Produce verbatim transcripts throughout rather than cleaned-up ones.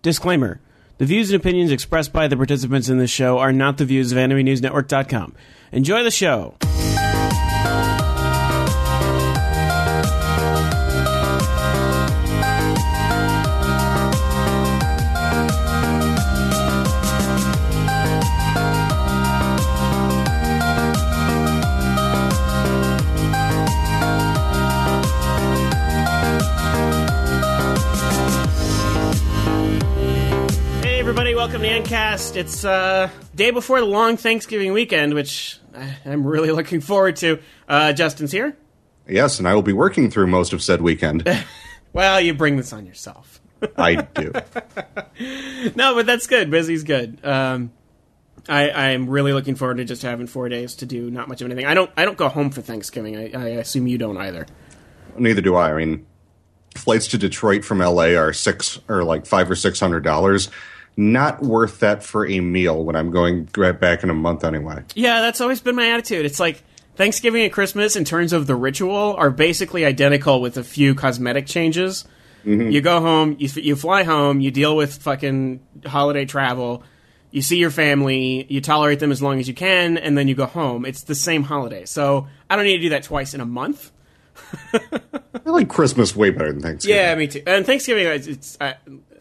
Disclaimer. The views and opinions expressed by the participants in this show are not the views of anime news network dot com. Enjoy the show. Welcome to Endcast. It's uh, day before the long Thanksgiving weekend, which I'm really looking forward to. Uh, Justin's here. Yes, and I will be working through most of said weekend. Well, you bring this on yourself. I do. No, but that's good. Busy's good. Um, I, I'm really looking forward to just having four days to do not much of anything. I don't. I don't go home for Thanksgiving. I, I assume you don't either. Neither do I. I mean, flights to Detroit from L A are six or like five or six hundred dollars. Not worth that for a meal when I'm going right back in a month anyway. Yeah, that's always been my attitude. It's like Thanksgiving and Christmas, in terms of the ritual, are basically identical with a few cosmetic changes. Mm-hmm. You go home, you, you fly home, you deal with fucking holiday travel, you see your family, you tolerate them as long as you can, and then you go home. It's the same holiday. So I don't need to do that twice in a month. I like Christmas way better than Thanksgiving. Yeah, me too. And Thanksgiving, it's... it's I,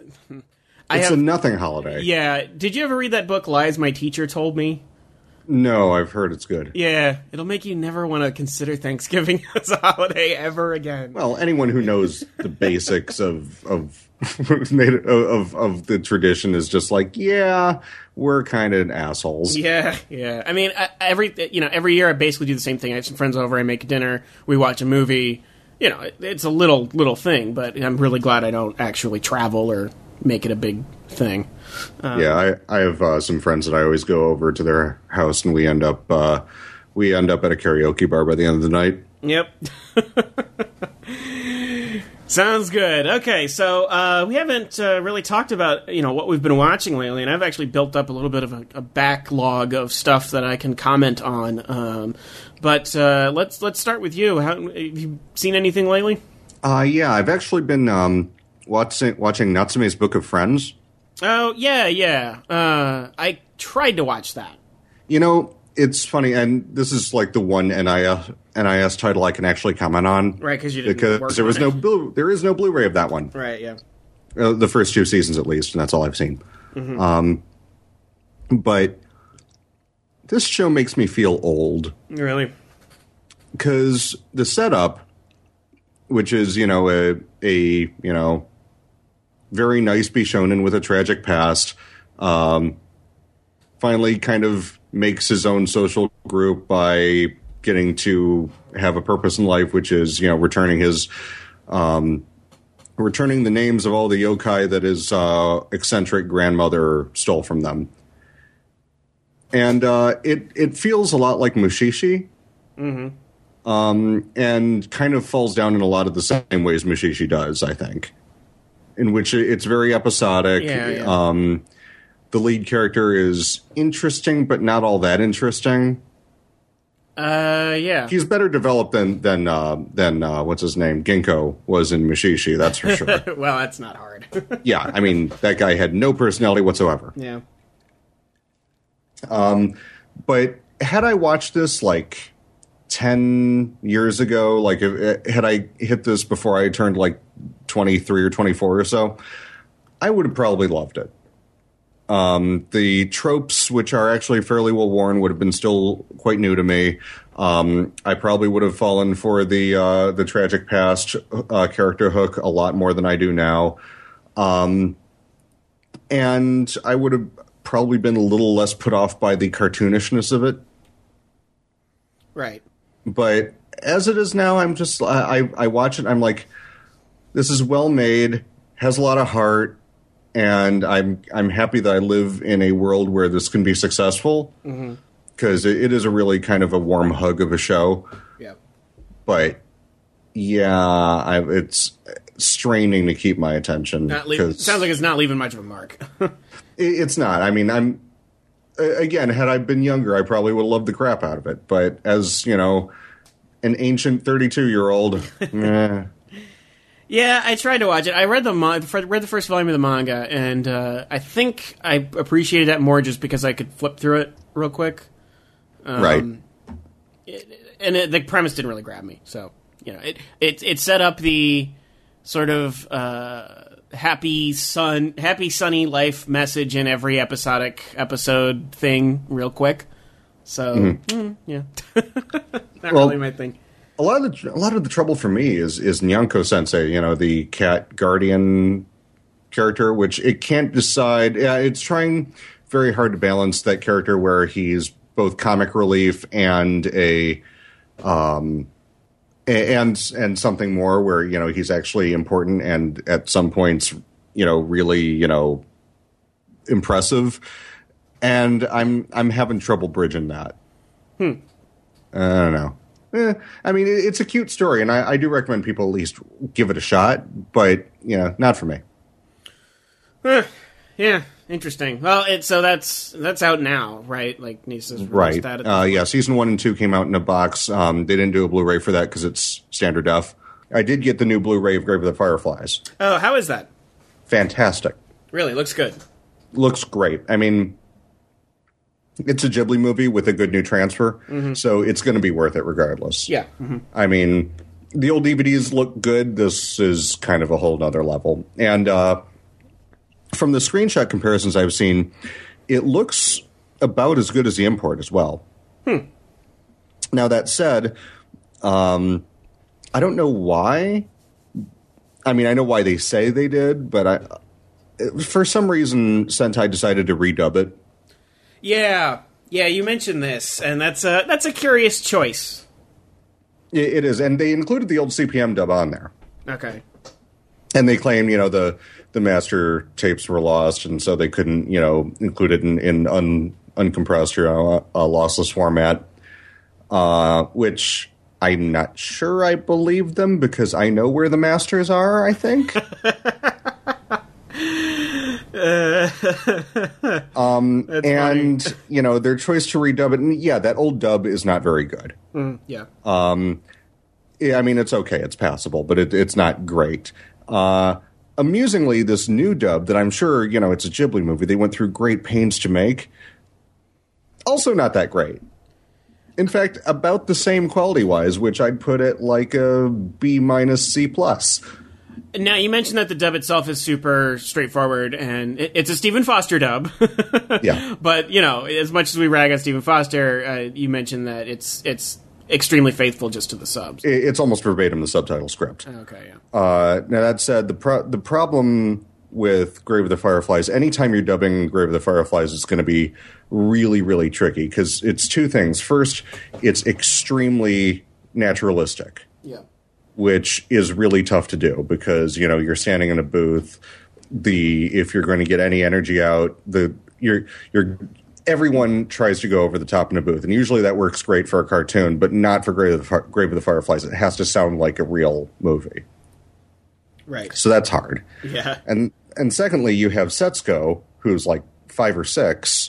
I it's have, a nothing holiday. Yeah. Did you ever read that book, Lies My Teacher Told Me? No, I've heard it's good. Yeah. It'll make you never want to consider Thanksgiving as a holiday ever again. Well, anyone who knows the basics of of, of of the tradition is just like, yeah, we're kind of assholes. Yeah, yeah. I mean, I, every you know, every year I basically do the same thing. I have some friends over, I make dinner, we watch a movie. You know, it, it's a little little thing, but I'm really glad I don't actually travel or make it a big thing. Um, yeah, I, I have uh, some friends that I always go over to their house, and we end up uh, we end up at a karaoke bar by the end of the night. Yep. Sounds good. Okay, so uh, we haven't uh, really talked about you know what we've been watching lately, and I've actually built up a little bit of a, a backlog of stuff that I can comment on. Um, but uh, let's let's start with you. How, have you seen anything lately? Uh, yeah, I've actually been. Um, Watching, watching Natsume's Book of Friends. Oh, yeah, yeah. Uh, I tried to watch that. You know, it's funny, and this is like the one N I S, N I S title I can actually comment on. Right, because you didn't because work there was on no it. Blu- there is no Blu-ray of that one. Right, yeah. Uh, the first two seasons, at least, and that's all I've seen. Mm-hmm. Um, but this show makes me feel old. Really? Because the setup, which is, you know, a, a you know... very nice Bishonen with a tragic past, um, finally kind of makes his own social group by getting to have a purpose in life, which is, you know, returning his, um, returning the names of all the yokai that his uh, eccentric grandmother stole from them. And uh, it, it feels a lot like Mushishi. Mm-hmm. Um, and kind of falls down in a lot of the same ways Mushishi does, I think. In which it's very episodic. Yeah, yeah. Um, the lead character is interesting, but not all that interesting. Uh, yeah. He's better developed than than uh, than uh, what's his name, Ginkgo was in Mushishi. That's for sure. Well, that's not hard. Yeah, I mean that guy had no personality whatsoever. Yeah. Um, but had I watched this like ten years ago, like if, had I hit this before I turned like twenty-three or twenty-four or so, I would have probably loved it. Um, the tropes, which are actually fairly well worn, would have been still quite new to me. Um, I probably would have fallen for the uh, the tragic past uh, character hook a lot more than I do now. Um, and I would have probably been a little less put off by the cartoonishness of it. Right. But as it is now, I'm just, I, I watch it, I'm like, this is well made, has a lot of heart, and I'm I'm happy that I live in a world where this can be successful, because mm-hmm. it, it is a really kind of a warm hug of a show. Yep. But, yeah, I, it's straining to keep my attention. Not leave, sounds like it's not leaving much of a mark. it, it's not. I mean, I'm... Again, had I been younger, I probably would have loved the crap out of it. But as, you know, an ancient thirty-two-year-old, eh. Yeah, I tried to watch it. I read the mon- read the first volume of the manga, and uh, I think I appreciated that more just because I could flip through it real quick. Um, right. It, and it, the premise didn't really grab me, so you know, it it it set up the sort of uh, happy sun, happy sunny life message in every episodic episode thing real quick. So mm-hmm. mm, yeah, not well, really my thing. A lot of the a lot of the trouble for me is is Nyanko Sensei, you know, the cat guardian character, which it can't decide. Yeah, it's trying very hard to balance that character where he's both comic relief and a um and and something more where, you know, he's actually important and at some points, you know, really, you know, impressive. And I'm I'm having trouble bridging that. Hmm. I don't know. Eh, I mean, it's a cute story, and I, I do recommend people at least give it a shot. But you know, not for me. Huh. Yeah, interesting. Well, it, so that's that's out now, right? Like Nisa's right. That uh, yeah, season one and two came out in a box. Um, they didn't do a Blu-ray for that because it's standard def. I did get the new Blu-ray of Grave of the Fireflies. Oh, how is that? Fantastic. Really, looks good. Looks great. I mean, it's a Ghibli movie with a good new transfer, mm-hmm. so it's going to be worth it regardless. Yeah. Mm-hmm. I mean, the old D V Ds look good. This is kind of a whole nother level. And uh, from the screenshot comparisons I've seen, it looks about as good as the import as well. Hmm. Now, that said, um, I don't know why. I mean, I know why they say they did, but I, for some reason, Sentai decided to redub it. Yeah, yeah, you mentioned this, and that's a that's a curious choice. It, it is, and they included the old C P M dub on there. Okay. And they claim, you know, the the master tapes were lost, and so they couldn't, you know, include it in, in un, uncompressed or uh, a lossless format, uh, which I'm not sure I believe them because I know where the masters are, I think. um, and, funny. You know, their choice to redub it, and yeah, that old dub is not very good. Mm, yeah. Um, yeah, I mean, it's okay. It's passable, but it, it's not great. Uh, amusingly, this new dub that I'm sure, you know, it's a Ghibli movie, they went through great pains to make, also not that great. In fact, about the same quality-wise, which I'd put it like a B minus C plus. Now, you mentioned that the dub itself is super straightforward, and it, it's a Stephen Foster dub. Yeah. But, you know, as much as we rag on Stephen Foster, uh, you mentioned that it's it's extremely faithful just to the subs. It's almost verbatim the subtitle script. Okay, yeah. Uh, now, that said, the pro- the problem with Grave of the Fireflies, anytime you're dubbing Grave of the Fireflies, it's going to be really, really tricky, because it's two things. First, it's extremely naturalistic. Yeah. Which is really tough to do because, you know, you're standing in a booth. The if you're going to get any energy out, the you're you're everyone tries to go over the top in a booth, and usually that works great for a cartoon, but not for Grave of the, Grave of the Fireflies. It has to sound like a real movie, right? So that's hard. Yeah, and and secondly, you have Setsuko, who's like five or six,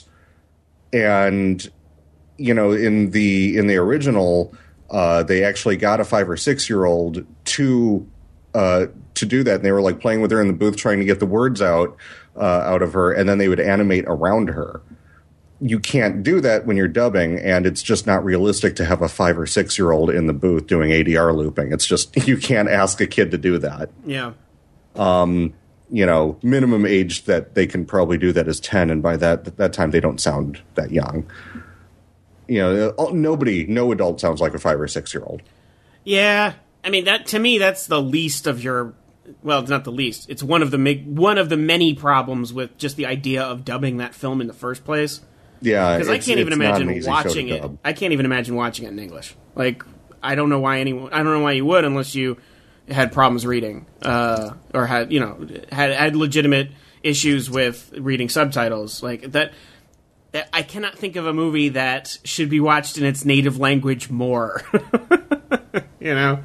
and you know, in the in the original. Uh, they actually got a five or six year old to uh, to do that, and they were like playing with her in the booth, trying to get the words out uh, out of her, and then they would animate around her. You can't do that when you're dubbing, and it's just not realistic to have a five or six year old in the booth doing A D R looping. It's just you can't ask a kid to do that. Yeah. Um, you know, minimum age that they can probably do that is ten, and by that that time they don't sound that young. You know, nobody, no adult sounds like a five or six year old. Yeah, I mean that to me, that's the least of your. Well, it's not the least. It's one of the one of the many problems with just the idea of dubbing that film in the first place. Yeah, because I can't even imagine watching it. I can't even imagine watching it in English. Like, I don't know why anyone. I don't know why you would, unless you had problems reading, uh, or had you know had had legitimate issues with reading subtitles like that. I cannot think of a movie that should be watched in its native language more. You know?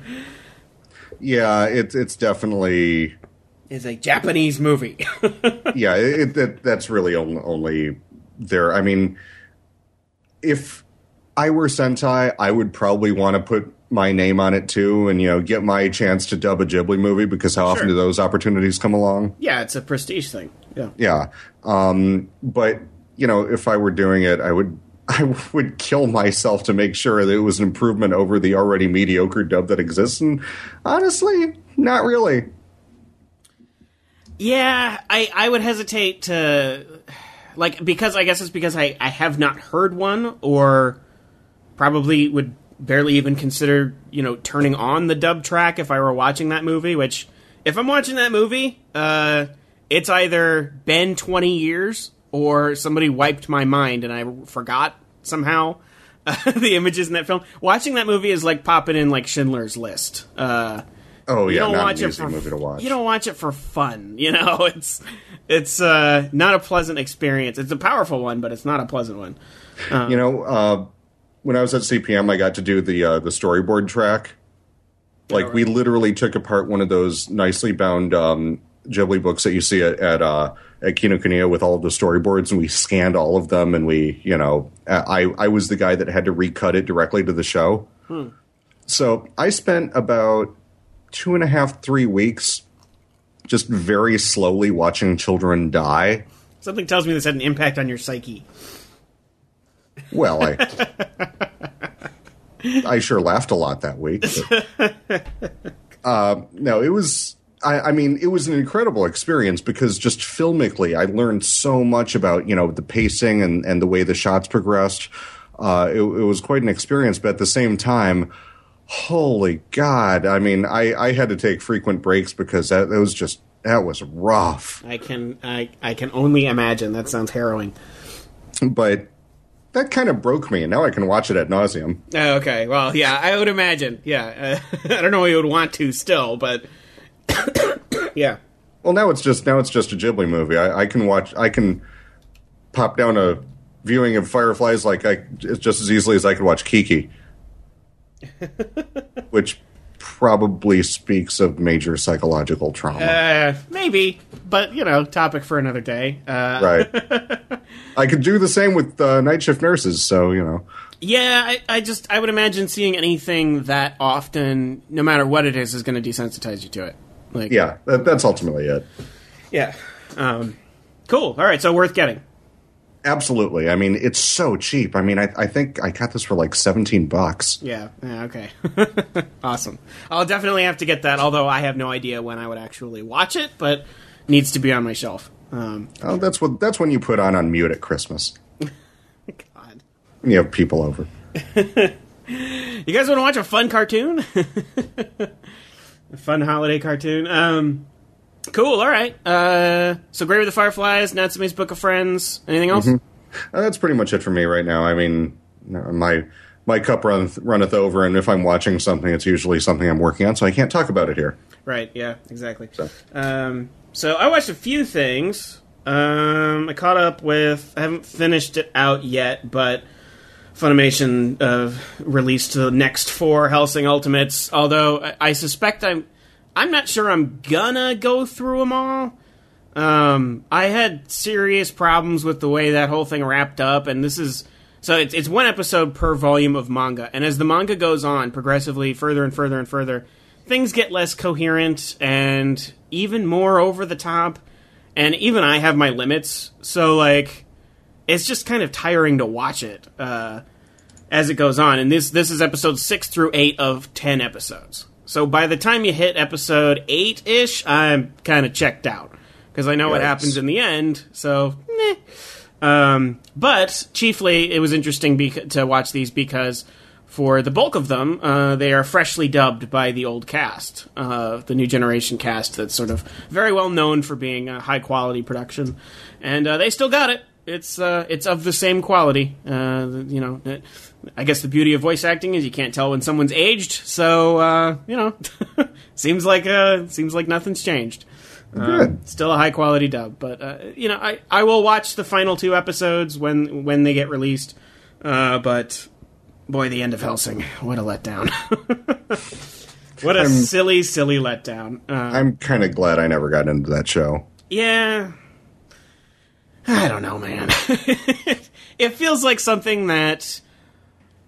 Yeah, it's it's definitely... It's a Japanese movie. Yeah, it, it, that's really only, only there. I mean, if I were Sentai, I would probably want to put my name on it too, and, you know, get my chance to dub a Ghibli movie, because how often Sure. do those opportunities come along? Yeah, it's a prestige thing. Yeah. Yeah. Um, but, you know, if I were doing it, I would I would kill myself to make sure that it was an improvement over the already mediocre dub that exists. And honestly, not really. Yeah, I, I would hesitate to, like, because I guess it's because I, I have not heard one, or probably would barely even consider, you know, turning on the dub track if I were watching that movie, which, if I'm watching that movie, uh, it's either been twenty years or somebody wiped my mind and I forgot somehow uh, the images in that film. Watching that movie is like popping in like Schindler's List. Uh, Oh, you yeah, don't not watch an it easy for movie to watch. You don't watch it for fun, you know. It's it's uh, not a pleasant experience. It's a powerful one, but it's not a pleasant one. Um, you know, uh, when I was at C P M, I got to do the uh, the storyboard track. Like, right. we literally took apart one of those nicely bound um, Ghibli books that you see at at, uh, at Kinokuniya with all of the storyboards, and we scanned all of them, and we, you know, I, I was the guy that had to recut it directly to the show. Hmm. So I spent about two and a half, three weeks just very slowly watching children die. Something tells me this had an impact on your psyche. Well, I I sure laughed a lot that week. But, uh, no, it was, I, I mean, it was an incredible experience, because just filmically, I learned so much about, you know, the pacing and, and the way the shots progressed. Uh, it, it was quite an experience, but at the same time, holy God, I mean, I, I had to take frequent breaks, because that, that was just, that was rough. I can I, I can only imagine. That sounds harrowing. But that kind of broke me, and now I can watch it ad nauseum. Oh, okay, well, yeah, I would imagine. Yeah, uh, I don't know if you would want to still, but yeah. Well, now it's just now it's just a Ghibli movie. I, I can watch. I can pop down a viewing of Fireflies like I just as easily as I could watch Kiki, which probably speaks of major psychological trauma. Uh, maybe, but, you know, topic for another day. Uh, Right. I could do the same with uh, Night Shift Nurses, so, you know. Yeah, I, I just, I would imagine seeing anything that often, no matter what it is, is going to desensitize you to it. Like, Yeah, that, that's ultimately it. Yeah. Um, cool. All right, so worth getting. Absolutely. I mean, it's so cheap. I mean, I, I think I got this for like seventeen bucks. Yeah, yeah, okay. Awesome. I'll definitely have to get that, although I have no idea when I would actually watch it, but needs to be on my shelf. Um, Oh, that's what that's when you put on on mute at Christmas. God. When you have people over. You guys want to watch a fun cartoon? A fun holiday cartoon? Um, cool, all right. Uh, so Grave of the Fireflies, Natsume's Book of Friends. Anything else? Mm-hmm. Uh, that's pretty much it for me right now. I mean, my my cup runneth, runneth over, and if I'm watching something, it's usually something I'm working on, so I can't talk about it here. Right, yeah, exactly. So, um, so I watched a few things. Um, I caught up with... I haven't finished it out yet, but Funimation uh, released the next four Hellsing Ultimates, although I, I suspect I'm... I'm not sure I'm gonna go through them all. Um, I had serious problems with the way that whole thing wrapped up, and this is... So it's, it's one episode per volume of manga, and as the manga goes on, progressively further and further and further, things get less coherent and even more over the top, and even I have my limits, so, like, it's just kind of tiring to watch it uh, as it goes on, and this this is episode six through eight of ten episodes. So by the time you hit episode eight-ish, I'm kind of checked out, because I know Yikes. what happens in the end, so, meh. Um, but chiefly, it was interesting bec- to watch these because for the bulk of them, uh, they are freshly dubbed by the old cast, uh, the new generation cast that's sort of very well known for being a high quality production, and uh, they still got it. It's uh, it's of the same quality. Uh, you know, it, I guess the beauty of voice acting is you can't tell when someone's aged. So uh, you know, seems like uh, seems like nothing's changed. Good. Uh, still a high quality dub, but uh, you know, I, I will watch the final two episodes when when they get released. Uh, but boy, the end of Hellsing, what a letdown! What a I'm, silly, silly letdown. Uh, I'm kind of glad I never got into that show. Yeah, I don't know, man. It feels like something that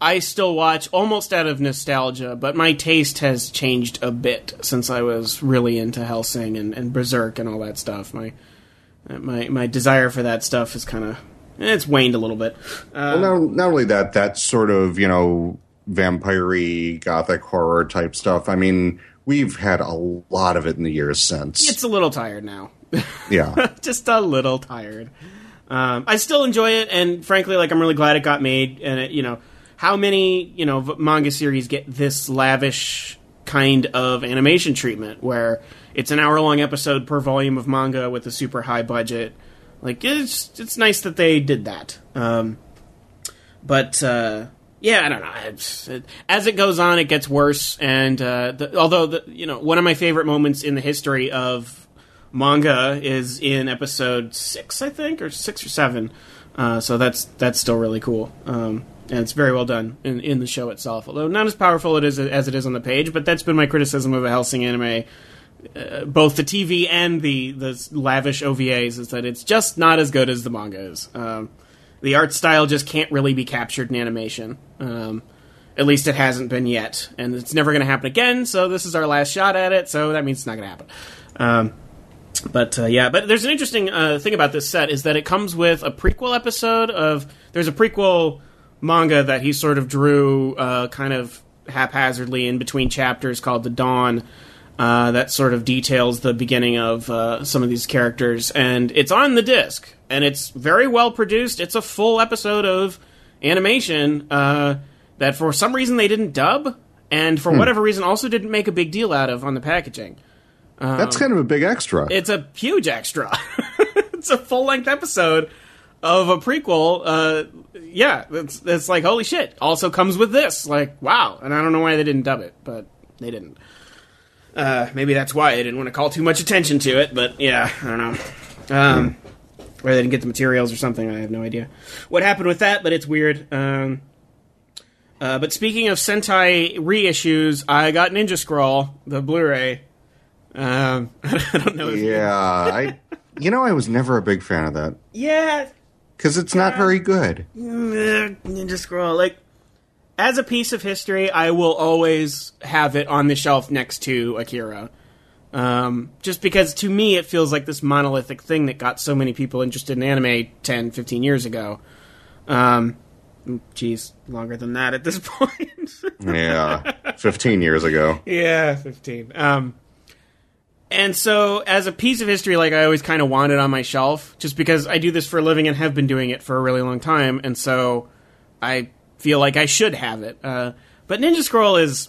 I still watch almost out of nostalgia, but my taste has changed a bit since I was really into Hellsing and, and Berserk and all that stuff. My my my desire for that stuff is kind of it's waned a little bit. Uh, well, not, not only that, that sort of, you know, vampire-y, gothic horror type stuff. I mean, we've had a lot of it in the years since. It's a little tired now. Yeah. Just a little tired. Um, I still enjoy it, and frankly, like, I'm really glad it got made, and it, you know, how many, you know, manga series get this lavish kind of animation treatment where it's an hour-long episode per volume of manga with a super high budget? Like, it's it's nice that they did that. Um, but, uh, yeah, I don't know. It's, it, as it goes on, it gets worse, and uh, the, although, the, you know, one of my favorite moments in the history of manga is in episode six, I think, or six or seven. Uh, so that's that's still really cool. Um, and it's very well done in, in the show itself, although not as powerful it is as it is on the page. But that's been my criticism of a Hellsing anime, uh, both the T V and the, the lavish O V As, is that it's just not as good as the manga is. Um, the art style just can't really be captured in animation. Um, at least it hasn't been yet. And it's never going to happen again, so this is our last shot at it, so that means it's not going to happen. Um, But, uh, yeah, but there's an interesting uh, thing about this set is that it comes with a prequel episode of... There's a prequel manga that he sort of drew uh, kind of haphazardly in between chapters called The Dawn uh, that sort of details the beginning of uh, some of these characters. And it's on the disc, and it's very well produced. It's a full episode of animation uh, that for some reason they didn't dub, and for hmm. whatever reason also didn't make a big deal out of on the packaging. Um, That's kind of a big extra. It's a huge extra. It's a full-length episode of a prequel. Uh, yeah, it's, it's like, holy shit. Also comes with this. Like, wow. And I don't know why they didn't dub it, but they didn't. Uh, maybe that's why I didn't want to call too much attention to it, but yeah, I don't know. Um, hmm. Or they didn't get the materials or something. I have no idea what happened with that, but it's weird. Um, uh, but speaking of Sentai reissues, I got Ninja Scroll, the Blu-ray. Um, I don't know. If yeah, I. You know, I was never a big fan of that. Yeah, because it's not uh, very good. Ninja Scroll, like, as a piece of history, I will always have it on the shelf next to Akira. Um, just because to me it feels like this monolithic thing that got so many people interested in anime ten, fifteen years ago. Um, geez, longer than that at this point. Yeah, fifteen years ago. Yeah, fifteen. Um. And so, as a piece of history, like, I always kind of want it on my shelf, just because I do this for a living and have been doing it for a really long time, and so I feel like I should have it. Uh, but Ninja Scroll is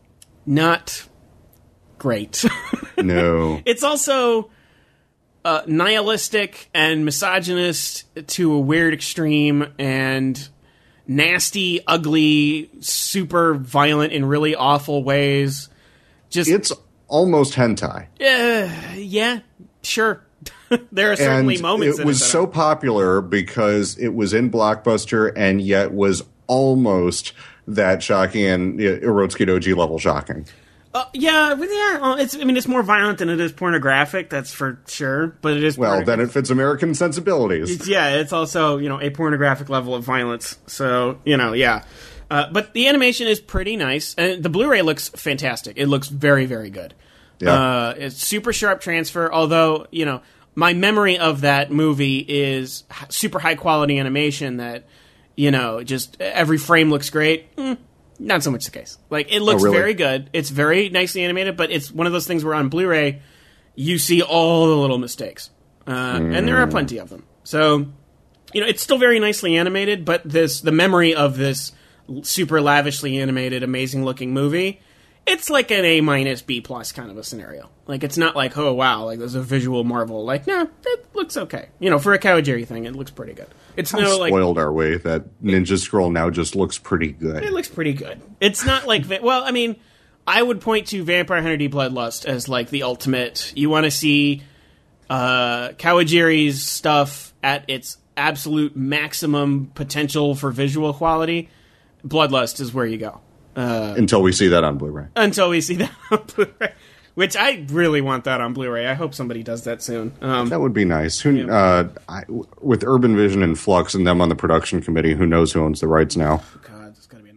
not great. No. It's also uh, nihilistic and misogynist to a weird extreme, and nasty, ugly, super violent in really awful ways. Just It's almost hentai. Uh, yeah, sure. There are certainly and moments. It in was it so popular because it was in Blockbuster and yet was almost that shocking and uh, Erotsuki Doji level shocking. Uh, yeah, yeah. It's. I mean, it's more violent than it is pornographic. That's for sure. But it is. Well, then it fits American sensibilities. It's, yeah, it's also, you know, a pornographic level of violence. So, you know, yeah. Uh, but the animation is pretty nice, and the Blu-ray looks fantastic. It looks very, very good. Yeah. Uh, it's super sharp transfer, although, you know, my memory of that movie is super high-quality animation that, you know, just every frame looks great. Mm, not so much the case. Like, it looks oh, really? very good. It's very nicely animated, but it's one of those things where on Blu-ray, you see all the little mistakes. Uh, mm. And there are plenty of them. So, you know, it's still very nicely animated, but this the memory of this super lavishly animated, amazing looking movie, it's like an A minus B plus kind of a scenario. Like, it's not like, oh wow, like there's a visual marvel. Like, no, it looks okay. You know, for a Kawajiri thing, it looks pretty good. It's How no like spoiled are we that Ninja Scroll now just looks pretty good? It looks pretty good. It's not like, well, I mean, I would point to Vampire Hunter D Bloodlust as like the ultimate. You want to see uh, Kawajiri's stuff at its absolute maximum potential for visual quality. Bloodlust is where you go. Uh, until we see that on Blu-ray. Until we see that on Blu-ray. Which I really want that on Blu-ray. I hope somebody does that soon. Um, that would be nice. Who, yeah. uh, I, with Urban Vision and Flux and them on the production committee, who knows who owns the rights now? God, it's going to be a nightmare.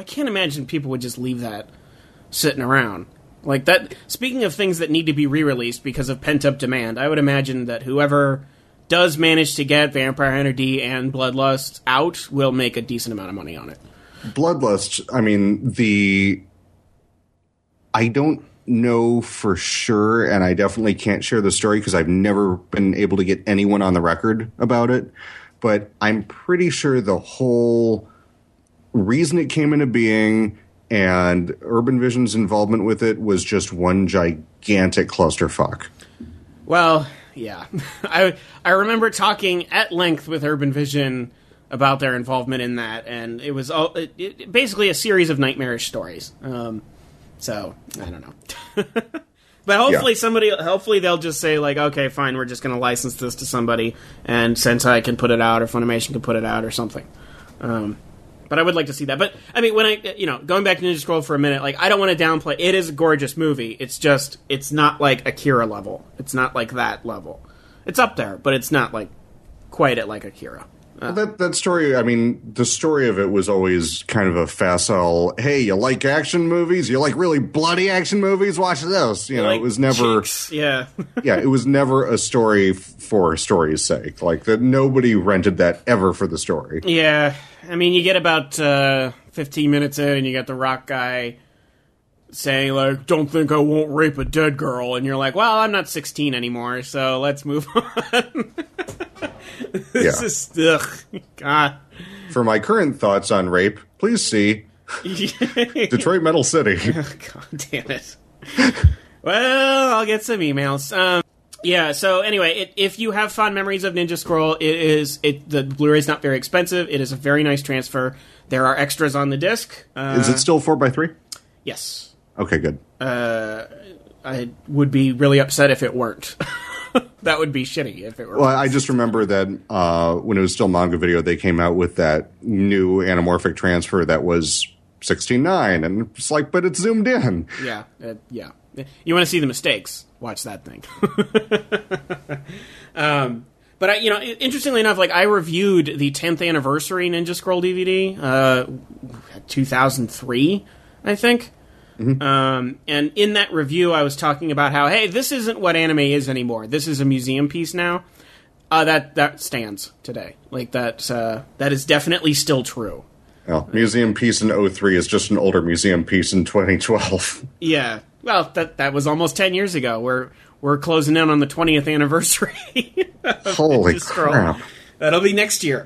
I can't imagine people would just leave that sitting around. Like that. Speaking of things that need to be re-released because of pent-up demand, I would imagine that whoever does manage to get Vampire Hunter D and Bloodlust out will make a decent amount of money on it. Bloodlust, I mean, the... I don't know for sure, and I definitely can't share the story because I've never been able to get anyone on the record about it, but I'm pretty sure the whole reason it came into being and Urban Vision's involvement with it was just one gigantic clusterfuck. Well... Yeah, I I remember talking at length with Urban Vision about their involvement in that, and it was all, it, it, basically a series of nightmarish stories. Um, so I don't know, but hopefully yeah. somebody, hopefully they'll just say like, okay, fine, we're just going to license this to somebody, and Sentai can put it out, or Funimation can put it out, or something. Um, But I would like to see that. But, I mean, when I, you know, going back to Ninja Scroll for a minute, like, I don't want to downplay. It is a gorgeous movie. It's just, it's not like Akira level. It's not like that level. It's up there, but it's not, like, quite at, like, Akira. Uh, well, that, that story, I mean, the story of it was always kind of a facile, hey, you like action movies? You like really bloody action movies? Watch this. You know, like it was never... cheeks. Yeah. yeah, it was never a story f- for story's sake. Like, that nobody rented that ever for the story. Yeah. I mean, you get about uh, fifteen minutes in, and you got the rock guy saying, like, don't think I won't rape a dead girl. And you're like, well, I'm not sixteen anymore, so let's move on. This yeah. is, ugh, God. For my current thoughts on rape, please see Detroit Metal City. Oh, God damn it. Well, I'll get some emails. Um, yeah, so anyway, it, if you have fond memories of Ninja Scroll, it is it the Blu-ray's not very expensive. It is a very nice transfer. There are extras on the disc. Uh, is it still four by three? Yes. Okay, good. Uh, I would be really upset if it weren't. That would be shitty if it were. Well, I just remember that uh, when it was still Manga Video, they came out with that new anamorphic transfer that was sixteen nine, and it's like, but it's zoomed in. Yeah, uh, yeah. You want to see the mistakes? Watch that thing. um, but I, you know, interestingly enough, like I reviewed the tenth anniversary Ninja Scroll D V D, uh, two thousand three, I think. Mm-hmm. Um, and in that review, I was talking about how, hey, this isn't what anime is anymore. This is a museum piece now. Uh, that that stands today. Like that. Uh, that is definitely still true. Well, museum piece in oh three is just an older museum piece in twenty twelve. Yeah. Well, that that was almost ten years ago. We're we're closing in on the twentieth anniversary. Holy crap! That'll be next year.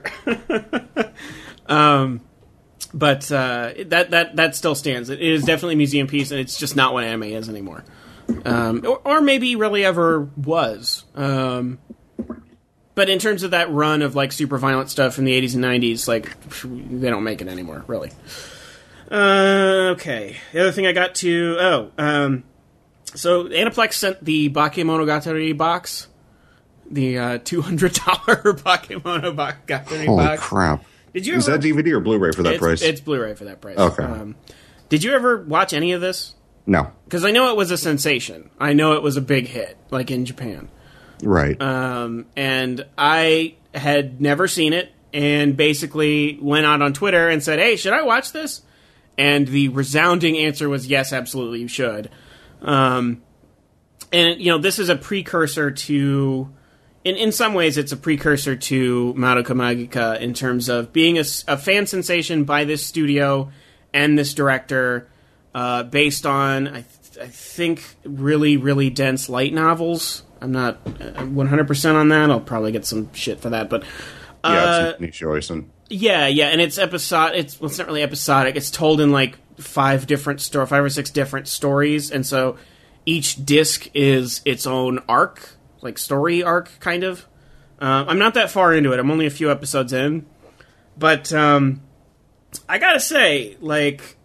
um. But uh, that that that still stands. It is definitely a museum piece, and it's just not what anime is anymore, um, or, or maybe really ever was. Um, but in terms of that run of like super violent stuff in the eighties and nineties, like they don't make it anymore, really. Uh, okay, the other thing I got to oh, um, so Aniplex sent the Bakemonogatari box, the uh, two hundred dollar Bakemonogatari Holy box. Holy crap! Did you Is ever, that D V D or Blu-ray for that it's, price? It's Blu-ray for that price. Okay. Um, did you ever watch any of this? No. Because I know it was a sensation. I know it was a big hit, like in Japan. Right. Um, and I had never seen it, and basically went out on Twitter and said, hey, should I watch this? And the resounding answer was, yes, absolutely, you should. Um, and, you know, this is a precursor to... In, in some ways, it's a precursor to Madoka Magica in terms of being a, a fan sensation by this studio and this director, uh, based on, I, th- I think, really, really dense light novels. I'm not one hundred percent on that. I'll probably get some shit for that, but... Uh, yeah, it's Nishi Oisen. Yeah, yeah, and it's episodic. It's, well, it's not really episodic. It's told in, like, five different sto- five or six different stories, and so each disc is its own arc. Like story arc, kind of. Uh, I'm not that far into it. I'm only a few episodes in, but um, I gotta say, like,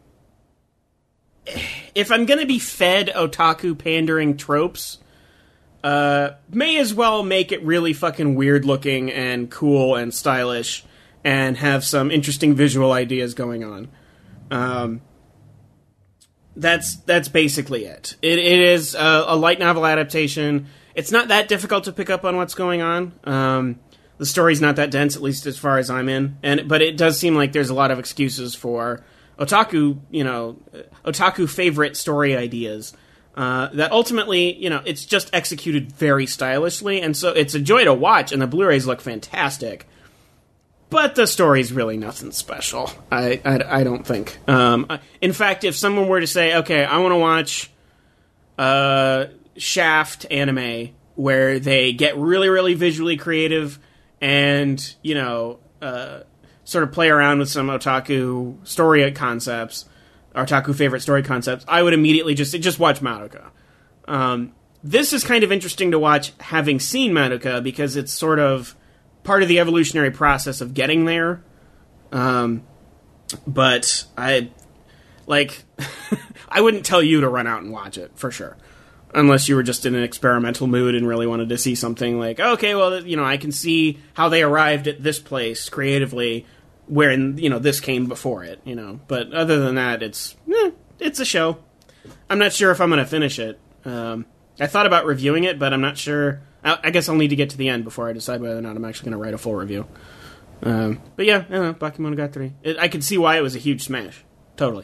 if I'm gonna be fed otaku pandering tropes, uh, may as well make it really fucking weird looking and cool and stylish, and have some interesting visual ideas going on. Um, that's that's basically it. It, it is a, a light novel adaptation. It's not that difficult to pick up on what's going on. Um, the story's not that dense, at least as far as I'm in. And but it does seem like there's a lot of excuses for otaku, you know, otaku favorite story ideas. Uh, that ultimately, you know, it's just executed very stylishly, and so it's a joy to watch, and the Blu-rays look fantastic. But the story's really nothing special, I, I, I don't think. Um, in fact, if someone were to say, okay, I want to watch uh, Shaft anime, where they get really, really visually creative and, you know, uh, sort of play around with some otaku story concepts, otaku favorite story concepts, I would immediately just just watch Madoka. Um, this is kind of interesting to watch having seen Madoka, because it's sort of part of the evolutionary process of getting there. Um, but I, like, I wouldn't tell you to run out and watch it, for sure. Unless you were just in an experimental mood and really wanted to see something like, okay, well, you know, I can see how they arrived at this place creatively, wherein, you know, this came before it, you know. But other than that, it's, eh, it's a show. I'm not sure if I'm going to finish it. Um, I thought about reviewing it, but I'm not sure. I, I guess I'll need to get to the end before I decide whether or not I'm actually going to write a full review. Um, but yeah, I don't know, Bakemonogatari. It, I could see why it was a huge smash. Totally.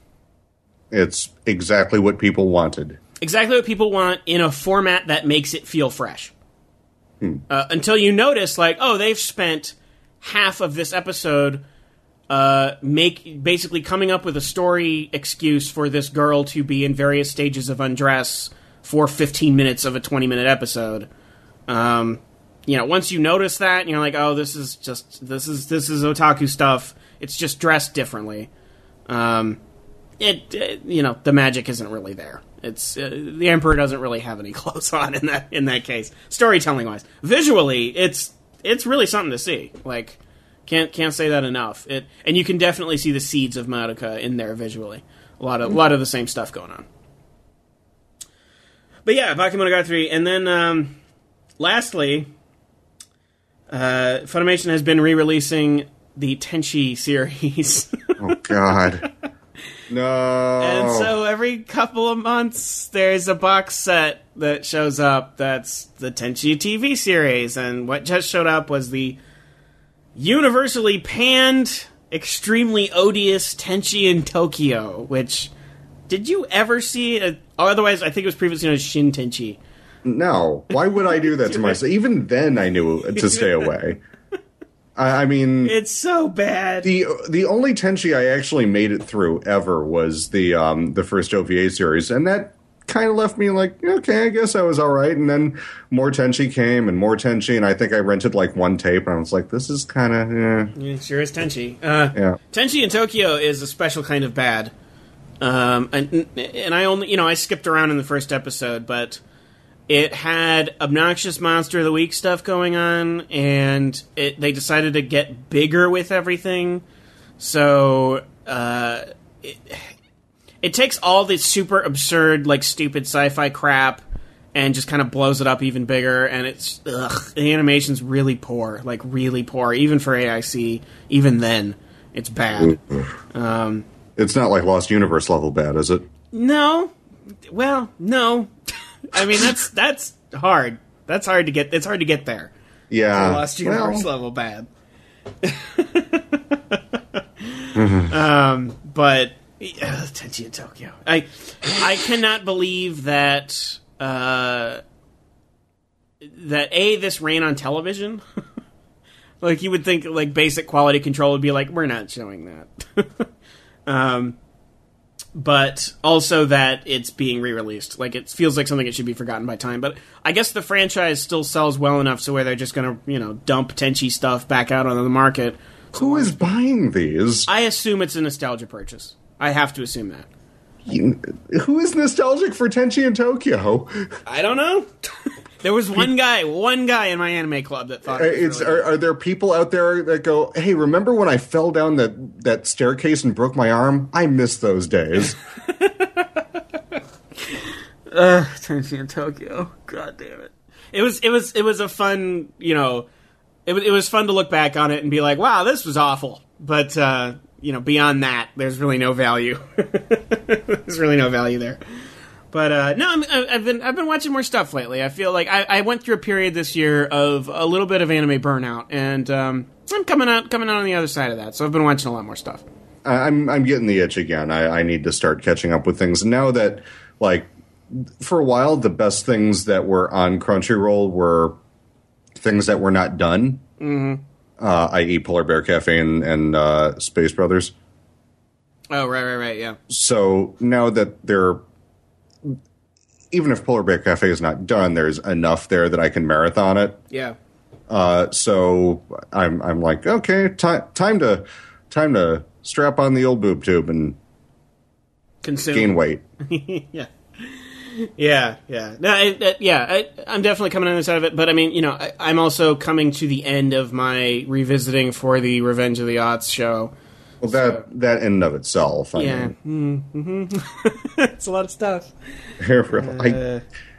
It's exactly what people wanted. Exactly what people want in a format that makes it feel fresh. Hmm. Uh, until you notice, like, oh, they've spent half of this episode uh, make basically coming up with a story excuse for this girl to be in various stages of undress for fifteen minutes of a twenty-minute episode. Um, you know, once you notice that, and you're like, oh, this is just this is this is otaku stuff. It's just dressed differently. Um, it, it you know, the magic isn't really there. It's uh, the Emperor doesn't really have any clothes on in that in that case. Storytelling wise, visually, it's it's really something to see. Like, can't can't say that enough. It and you can definitely see the seeds of Madoka in there visually. A lot of a lot of the same stuff going on. But yeah, Bakemonogatari, and then um, lastly, uh, Funimation has been re-releasing the Tenchi series. Oh God. No. And so every couple of months, there's a box set that shows up that's the Tenchi T V series. And what just showed up was the universally panned, extremely odious Tenchi in Tokyo, which, did you ever see? A, otherwise, I think it was previously known as Shin Tenchi. No. Why would I do that to myself? Even then, I knew to stay away. I mean, it's so bad. The the only Tenchi I actually made it through ever was the um, the first O V A series, and that kind of left me like, okay, I guess I was all right. And then more Tenchi came, and more Tenchi, and I think I rented like one tape, and I was like, this is kind of, eh. It sure is Tenchi. Uh, yeah. Tenchi in Tokyo is a special kind of bad. Um, and, and I only, you know, I skipped around in the first episode, but it had obnoxious Monster of the Week stuff going on, and it, they decided to get bigger with everything. So uh, it, it takes all this super absurd, like, stupid sci-fi crap and just kind of blows it up even bigger. And it's ugh, the animation's really poor, like really poor, even for A I C. Even then, it's bad. Um, it's not like Lost Universe level bad, is it? No. Well, no. I mean, that's that's hard. That's hard to get. It's hard to get there. Yeah, Lost Universe well. level bad. um, but uh, Tenchi in Tokyo. I I cannot believe that uh, that a this ran on television. Like, you would think like basic quality control would be like, we're not showing that. um. But also that it's being re-released. Like, it feels like something that should be forgotten by time. But I guess the franchise still sells well enough so where they're just going to, you know, dump Tenchi stuff back out on the market. Who is buying these? I assume it's a nostalgia purchase. I have to assume that. You, who is nostalgic for Tenchi in Tokyo? I don't know. There was one guy, one guy in my anime club that thought it was it's. really are, are there people out there that go, "Hey, remember when I fell down that that staircase and broke my arm? I miss those days." Ugh, Tenchi in Tokyo. God damn it! It was. It was. It was a fun. You know, it was. It was fun to look back on it and be like, "Wow, this was awful." But uh, you know, beyond that, there's really no value. There's really no value there. But uh, no, I'm, I've been I've been watching more stuff lately. I feel like I, I went through a period this year of a little bit of anime burnout, and um, I'm coming out coming out on the other side of that. So I've been watching a lot more stuff. I'm I'm getting the itch again. I, I need to start catching up with things. And now that, like, for a while, the best things that were on Crunchyroll were things that were not done, mm-hmm. uh, that is. Polar Bear Cafe and, and uh, Space Brothers. Oh, right, right, right, yeah. So now that they're... Even if Polar Bear Cafe is not done, there's enough there that I can marathon it. Yeah. Uh, so I'm I'm like, okay, t- time to time to strap on the old boob tube and Consume. gain weight. yeah. Yeah, yeah. No, it, it, yeah, I, I'm definitely coming on the side of it, but I mean, you know, I, I'm also coming to the end of my revisiting for the Revenge of the Aughts show. Well, that so. that in and of itself, I yeah, mean. mm-hmm. It's a lot of stuff. uh, I,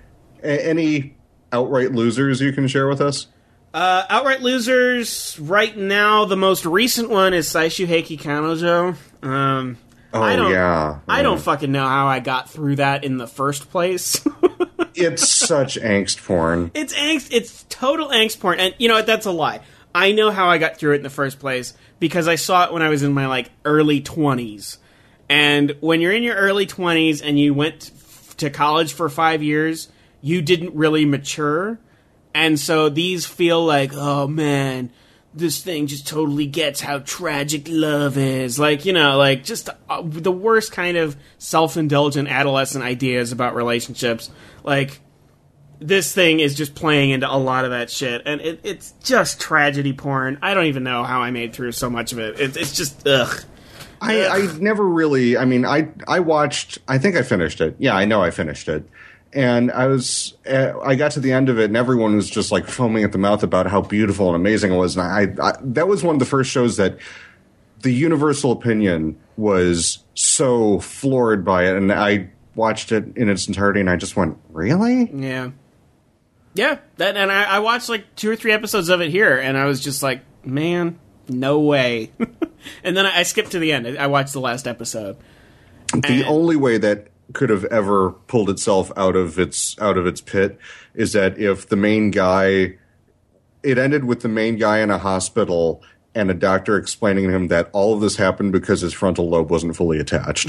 any outright losers you can share with us? Uh, outright losers right now. The most recent one is Saishuheiki Kanojo. Um, oh I don't, yeah, I yeah. don't fucking know how I got through that in the first place. It's such angst porn. It's angst. It's total angst porn, and you know what? That's a lie. I know how I got through it in the first place because I saw it when I was in my like early twenties. And when you're in your early twenties and you went to college for five years, you didn't really mature. And so these feel like, oh man, this thing just totally gets how tragic love is. Like, you know, like just uh, the worst kind of self-indulgent adolescent ideas about relationships. Like, this thing is just playing into a lot of that shit, and it, it's just tragedy porn. I don't even know how I made through so much of it. it it's just, ugh. I, ugh. I never really, I mean, I I watched, I think I finished it. Yeah, I know I finished it. And I was, uh, I got to the end of it, and everyone was just like foaming at the mouth about how beautiful and amazing it was. And I, I that was one of the first shows that the universal opinion was so floored by it, and I watched it in its entirety, and I just went, really? Yeah. Yeah, that, and I, I watched like two or three episodes of it here, and I was just like, man, no way. And then I, I skipped to the end. I, I watched the last episode. The and, only way that could have ever pulled itself out of its out of its pit is that if the main guy, it ended with the main guy in a hospital and a doctor explaining to him that all of this happened because his frontal lobe wasn't fully attached.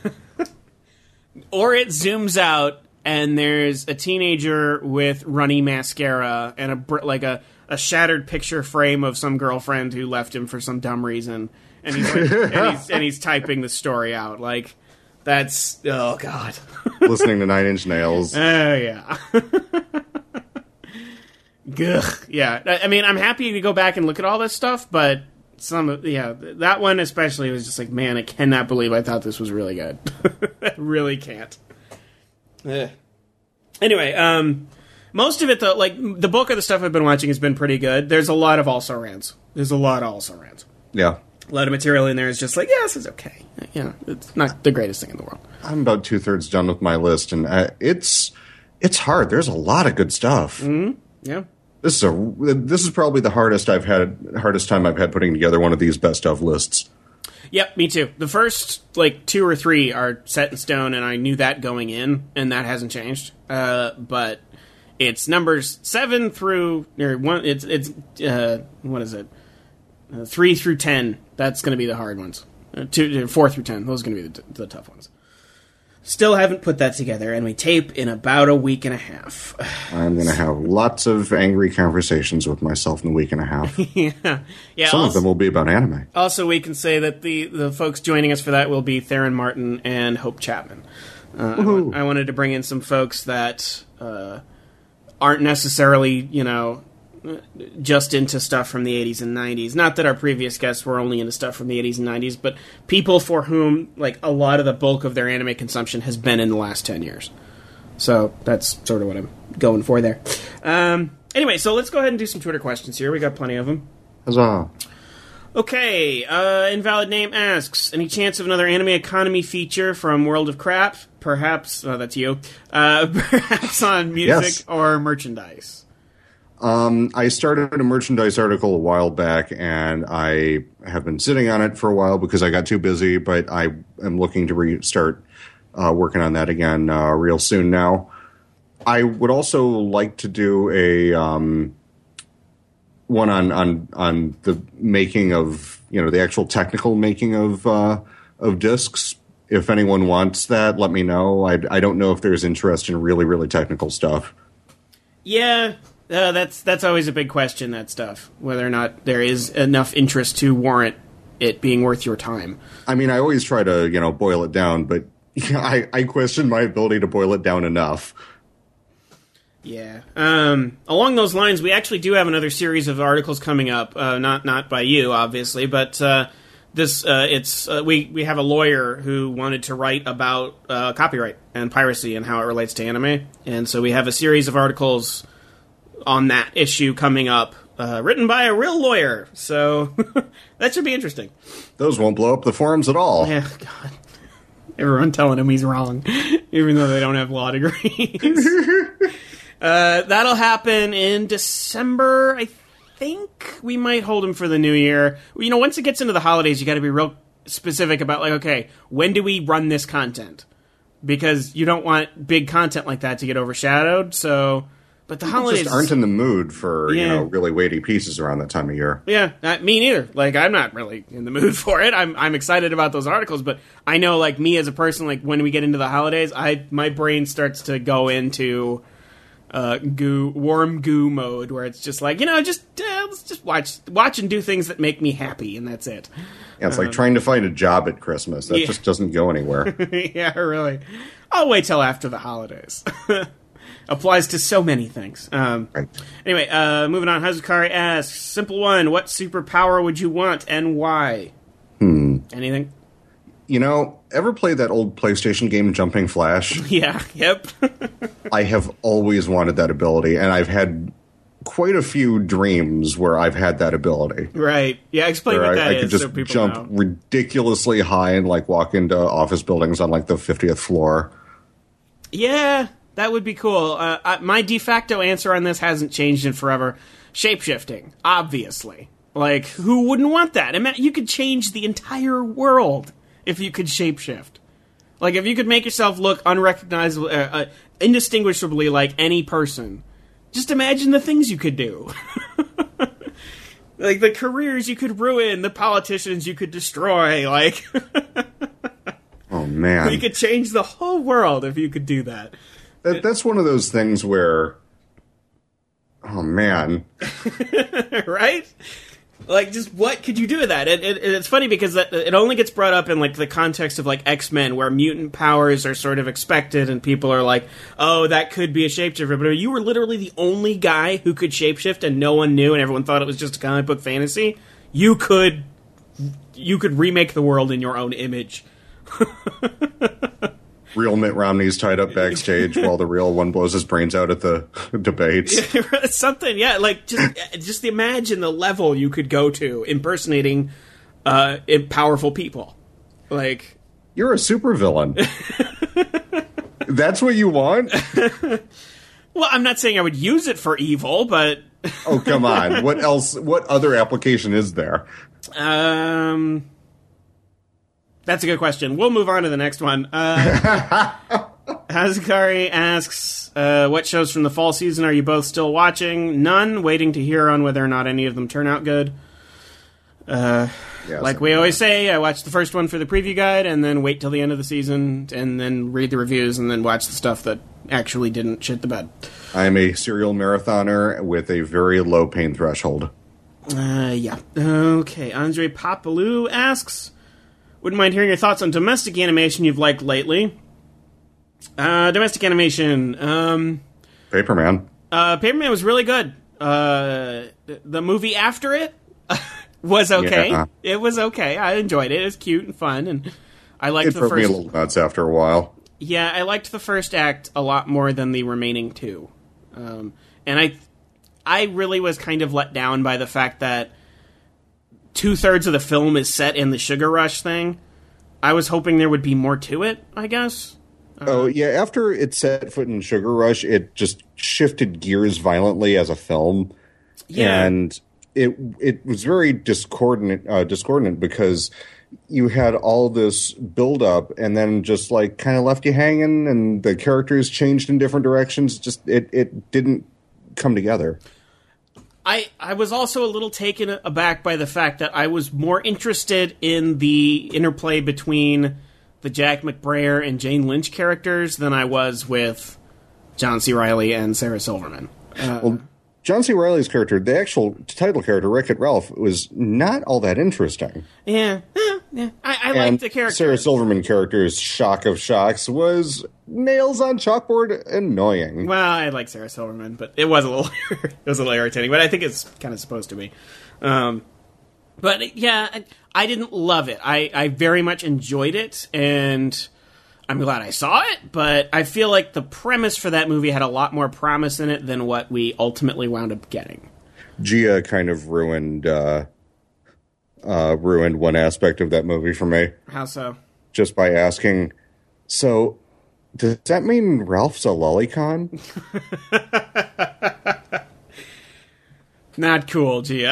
Or it zooms out and there's a teenager with runny mascara and a like a, a shattered picture frame of some girlfriend who left him for some dumb reason, and he's like, and he's and he's typing the story out. Like, that's, oh god. Listening to Nine Inch Nails. Oh uh, yeah. Gugh. Yeah. I mean, I'm happy to go back and look at all this stuff, but some of, yeah, that one especially was just like, man, I cannot believe I thought this was really good. I really can't. Ugh. Anyway, um, most of it, though, like, the bulk of the stuff I've been watching has been pretty good. There's a lot of also rans. There's a lot of also rans. Yeah. A lot of material in there is just like, yeah, this is okay. You know, it's not the greatest thing in the world. I'm about two-thirds done with my list, and uh, it's it's hard. There's a lot of good stuff. Mm-hmm. Yeah. This is a this is probably the hardest I've had hardest time I've had putting together one of these best of lists. Yep, me too. The first, like, two or three are set in stone, and I knew that going in, and that hasn't changed. Uh, but it's numbers seven through, or one, it's, it's uh, what is it? Uh, three through ten. That's going to be the hard ones. Uh, two, four through ten. Those are going to be the, the tough ones. Still haven't put that together, and we tape in about a week and a half. I'm going to have lots of angry conversations with myself in a week and a half. yeah, yeah. Some also, of them will be about anime. Also, we can say that the, the folks joining us for that will be Theron Martin and Hope Chapman. Uh, I, wa- I wanted to bring in some folks that uh, aren't necessarily, you know, just into stuff from the eighties and nineties. Not that our previous guests were only into stuff from the eighties and nineties, but people for whom, like, a lot of the bulk of their anime consumption has been in the last ten years. So that's sort of what I'm going for there. Um, anyway, so let's go ahead and do some Twitter questions here. We got plenty of them. Huzzah. Okay, uh, Invalid Name asks, any chance of another anime economy feature from World of Crap? Perhaps, oh, that's you. Uh, perhaps on music yes. or merchandise? Um, I started a merchandise article a while back, and I have been sitting on it for a while because I got too busy, but I am looking to restart uh, working on that again uh, real soon now. I would also like to do a um, one on, on on the making of, you know, the actual technical making of uh, of discs. If anyone wants that, let me know. I, I don't know if there's interest in really, really technical stuff. Yeah, uh, that's that's always a big question, that stuff. Whether or not there is enough interest to warrant it being worth your time. I mean, I always try to, you know, boil it down, but I, I question my ability to boil it down enough. Yeah. Um, along those lines, we actually do have another series of articles coming up. Uh, not not by you, obviously, but... Uh, This uh, it's uh, we we have a lawyer who wanted to write about uh, copyright and piracy and how it relates to anime, and so we have a series of articles on that issue coming up, uh, written by a real lawyer. So that should be interesting. Those won't blow up the forums at all. Yeah, God, everyone telling him he's wrong, even though they don't have law degrees. uh, that'll happen in December, I think. think we might hold him for the new year. You know, once it gets into the holidays, you got to be real specific about, like, okay, when do we run this content? Because you don't want big content like that to get overshadowed. So, but the People holidays just aren't in the mood for, yeah. you know, really weighty pieces around that time of year. Yeah, uh, me neither. Like, I'm not really in the mood for it. I'm I'm excited about those articles, but I know, like, me as a person, like, when we get into the holidays, I my brain starts to go into Uh, goo, warm goo mode, where it's just like, you know, just uh, let's just watch, watch and do things that make me happy, and that's it. Yeah, it's um, like trying to find a job at Christmas. That yeah. just doesn't go anywhere. Yeah, really. I'll wait till after the holidays. Applies to so many things. Um, right. Anyway, uh, moving on. Hazukari asks, simple one, what superpower would you want and why? Hmm. Anything? You know, ever played that old PlayStation game, Jumping Flash? Yeah, yep. I have always wanted that ability, and I've had quite a few dreams where I've had that ability. Right. Yeah, explain what I, that I is could just so people jump know. ridiculously high and, like, walk into office buildings on, like, the fiftieth floor. Yeah, that would be cool. Uh, I, my de facto answer on this hasn't changed in forever. Shapeshifting, obviously. Like, who wouldn't want that? I mean, you could change the entire world if you could shapeshift. Like, if you could make yourself look unrecognizable, uh, uh, indistinguishably like any person, just imagine the things you could do. Like, the careers you could ruin, the politicians you could destroy, like... Oh, man. You could change the whole world if you could do that. that that's one of those things where... Oh, man. Right? Like, just what could you do with that? It, it, it's funny because that, it only gets brought up in, like, the context of, like, X-Men, where mutant powers are sort of expected, and people are like, oh, that could be a shapeshifter. But if you were literally the only guy who could shapeshift and no one knew and everyone thought it was just a comic book fantasy, you could, you could remake the world in your own image. Real Mitt Romney's tied up backstage while the real one blows his brains out at the debates. Something, yeah. Like, just just imagine the level you could go to impersonating uh, powerful people. Like, you're a supervillain. That's what you want? Well, I'm not saying I would use it for evil, but... Oh, come on. What else? What other application is there? Um... That's a good question. We'll move on to the next one. Uh, Hazukari asks, uh, what shows from the fall season are you both still watching? None. Waiting to hear on whether or not any of them turn out good. Uh, yeah, like we always say, I watch the first one for the preview guide, and then wait till the end of the season, and then read the reviews, and then watch the stuff that actually didn't shit the bed. I'm a serial marathoner with a very low pain threshold. Uh, yeah. Okay. Andre Papalou asks... Wouldn't mind hearing your thoughts on domestic animation you've liked lately. Uh, domestic animation. Um, Paperman. Uh, Paperman was really good. Uh, the movie after it was okay. Yeah. It was okay. I enjoyed it. It was cute and fun, and I liked it the first. It drove me a first. little nuts after a while. Yeah, I liked the first act a lot more than the remaining two, um, and I, I really was kind of let down by the fact that two-thirds of the film is set in the Sugar Rush thing. I was hoping there would be more to it, I guess. Uh, oh, yeah, after it set foot in Sugar Rush, it just shifted gears violently as a film. Yeah. And it it was very discordant, uh, discordant because you had all this build-up and then just, like, kind of left you hanging, and the characters changed in different directions. Just, it, it didn't come together. I, I was also a little taken aback by the fact that I was more interested in the interplay between the Jack McBrayer and Jane Lynch characters than I was with John C. Reilly and Sarah Silverman. Uh, well, John C. Reilly's character, the actual title character, Wreck-It Ralph, was not all that interesting. Yeah, yeah, yeah. I, I like the character. Sarah Silverman character's shock of shocks was nails on chalkboard annoying. Well, I like Sarah Silverman, but it was a little it was a little irritating. But I think it's kind of supposed to be. Um, but yeah, I, I didn't love it. I, I very much enjoyed it, and I'm glad I saw it. But I feel like the premise for that movie had a lot more promise in it than what we ultimately wound up getting. Gia kind of ruined uh, uh, ruined one aspect of that movie for me. How so? Just by asking, so does that mean Ralph's a lolicon? Not cool, Gia.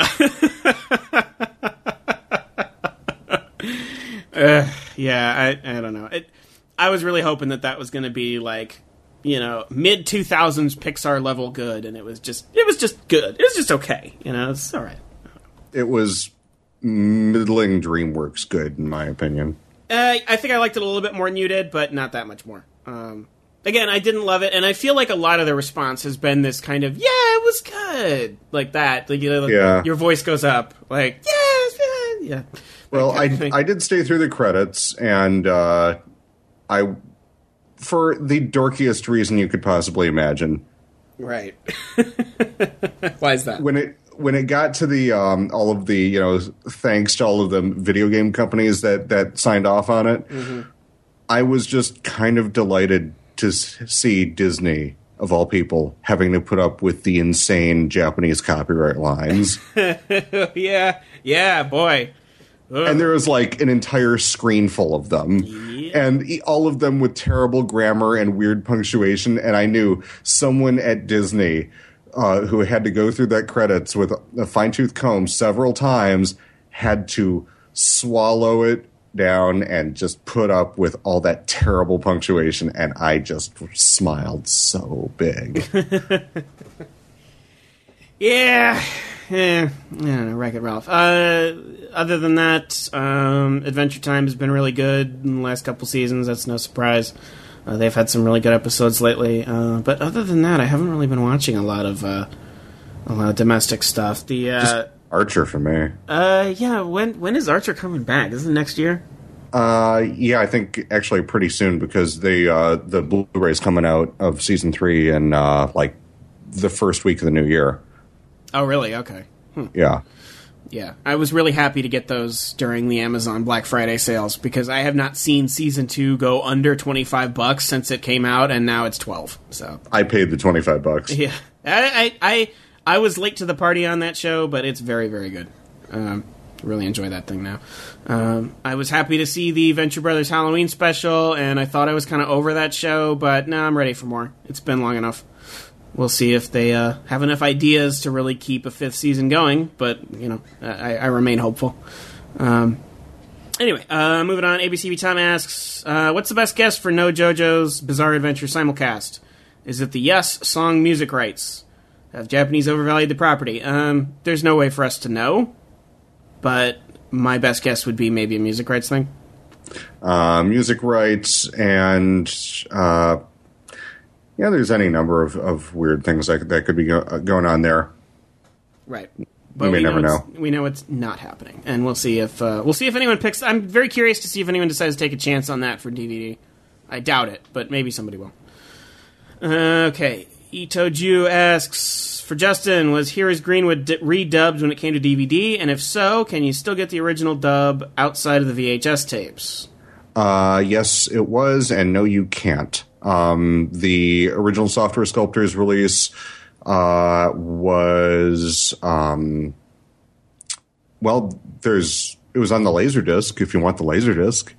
uh, yeah, I, I don't know. It, I was really hoping that that was going to be like, you know, mid two thousands Pixar level good, and it was just it was just good. It was just okay, you know. It's all right. It was middling DreamWorks good, in my opinion. Uh, I think I liked it a little bit more than you did, but not that much more. Um, again, I didn't love it, and I feel like a lot of the response has been this kind of, yeah, it was good, like that. Like, you know, yeah. Your voice goes up, like, yeah, yeah. Well, I I did stay through the credits, and uh, I, for the dorkiest reason you could possibly imagine. Right. Why is that? When it when it got to the um, all of the, you know, thanks to all of the video game companies that that signed off on it, mm-hmm. I was just kind of delighted to see Disney, of all people, having to put up with the insane Japanese copyright lines. yeah, yeah, boy. Ugh. And there was like an entire screen full of them. Yeah. And all of them with terrible grammar and weird punctuation. And I knew someone at Disney uh, who had to go through that credits with a fine-tooth comb several times had to swallow it down and just put up with all that terrible punctuation. And I just smiled so big. yeah. Yeah, I don't know, Wreck-It Ralph. Uh, other than that, um, Adventure Time has been really good in the last couple seasons. That's no surprise. Uh, they've had some really good episodes lately. Uh, but other than that, I haven't really been watching a lot of uh, a lot of domestic stuff. The uh, Just Archer for me. Uh, yeah. When when is Archer coming back? Is it next year? Uh, yeah, I think actually pretty soon because the uh, the Blu-ray's coming out of season three in uh, like the first week of the new year. Oh, really? Okay. Hmm. Yeah. Yeah. I was really happy to get those during the Amazon Black Friday sales because I have not seen season two go under twenty-five bucks since it came out, and now it's twelve. So I paid the twenty-five bucks. Yeah. I I I, I was late to the party on that show, but it's very, very good. Um, really enjoy that thing now. Um, I was happy to see the Venture Brothers Halloween special, and I thought I was kind of over that show, but now I'm ready for more. It's been long enough. We'll see if they uh, have enough ideas to really keep a fifth season going, but, you know, I, I remain hopeful. Um, anyway, uh, moving on, A B C Time asks, uh, what's the best guess for No JoJo's Bizarre Adventure simulcast? Is it the Yes song music rights? Have Japanese overvalued the property? Um, there's no way for us to know, but my best guess would be maybe a music rights thing. Uh, music rights and... Uh Yeah, there's any number of, of weird things that, that could be go, uh, going on there. Right, but we may we never know. know. We know it's not happening, and we'll see if uh, we'll see if anyone picks. I'm very curious to see if anyone decides to take a chance on that for D V D. I doubt it, but maybe somebody will. Uh, okay, Itoju asks for Justin: was Here Is Greenwood d- redubbed when it came to D V D? And if so, can you still get the original dub outside of the V H S tapes? Uh, yes, it was, and no, you can't. Um, the original Software Sculptors release uh, was, um, well, there's it was on the Laserdisc if you want the Laserdisc.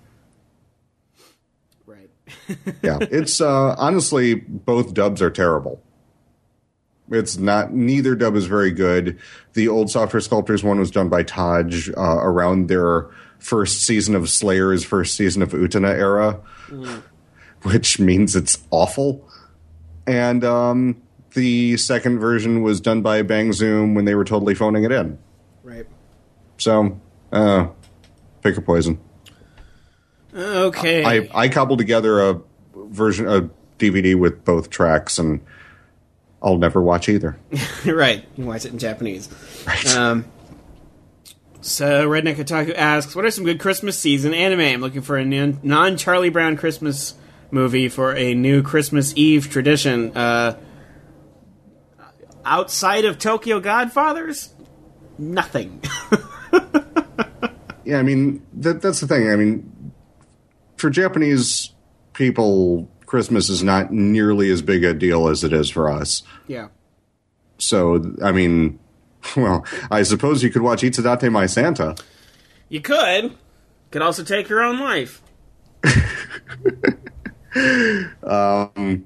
Right. Yeah, it's uh, honestly both dubs are terrible. It's not neither dub is very good. The old Software Sculptors one was done by Taj uh, around their first season of Slayer's first season of Utena era. Mm. Which means it's awful. And um, the second version was done by Bang Zoom when they were totally phoning it in. Right. So, uh, pick a poison. Okay. I, I cobbled together a version, a D V D with both tracks, and I'll never watch either. Right. You watch it in Japanese. Right. Um, so, Redneck Otaku asks, what are some good Christmas season anime? I'm looking for a non-Charlie Brown Christmas movie for a new Christmas Eve tradition. Uh, outside of Tokyo Godfathers? Nothing. Yeah, I mean, that, that's the thing. I mean, for Japanese people, Christmas is not nearly as big a deal as it is for us. Yeah. So, I mean, well, I suppose you could watch Itadate My Santa. You could. Could also take your own life. um,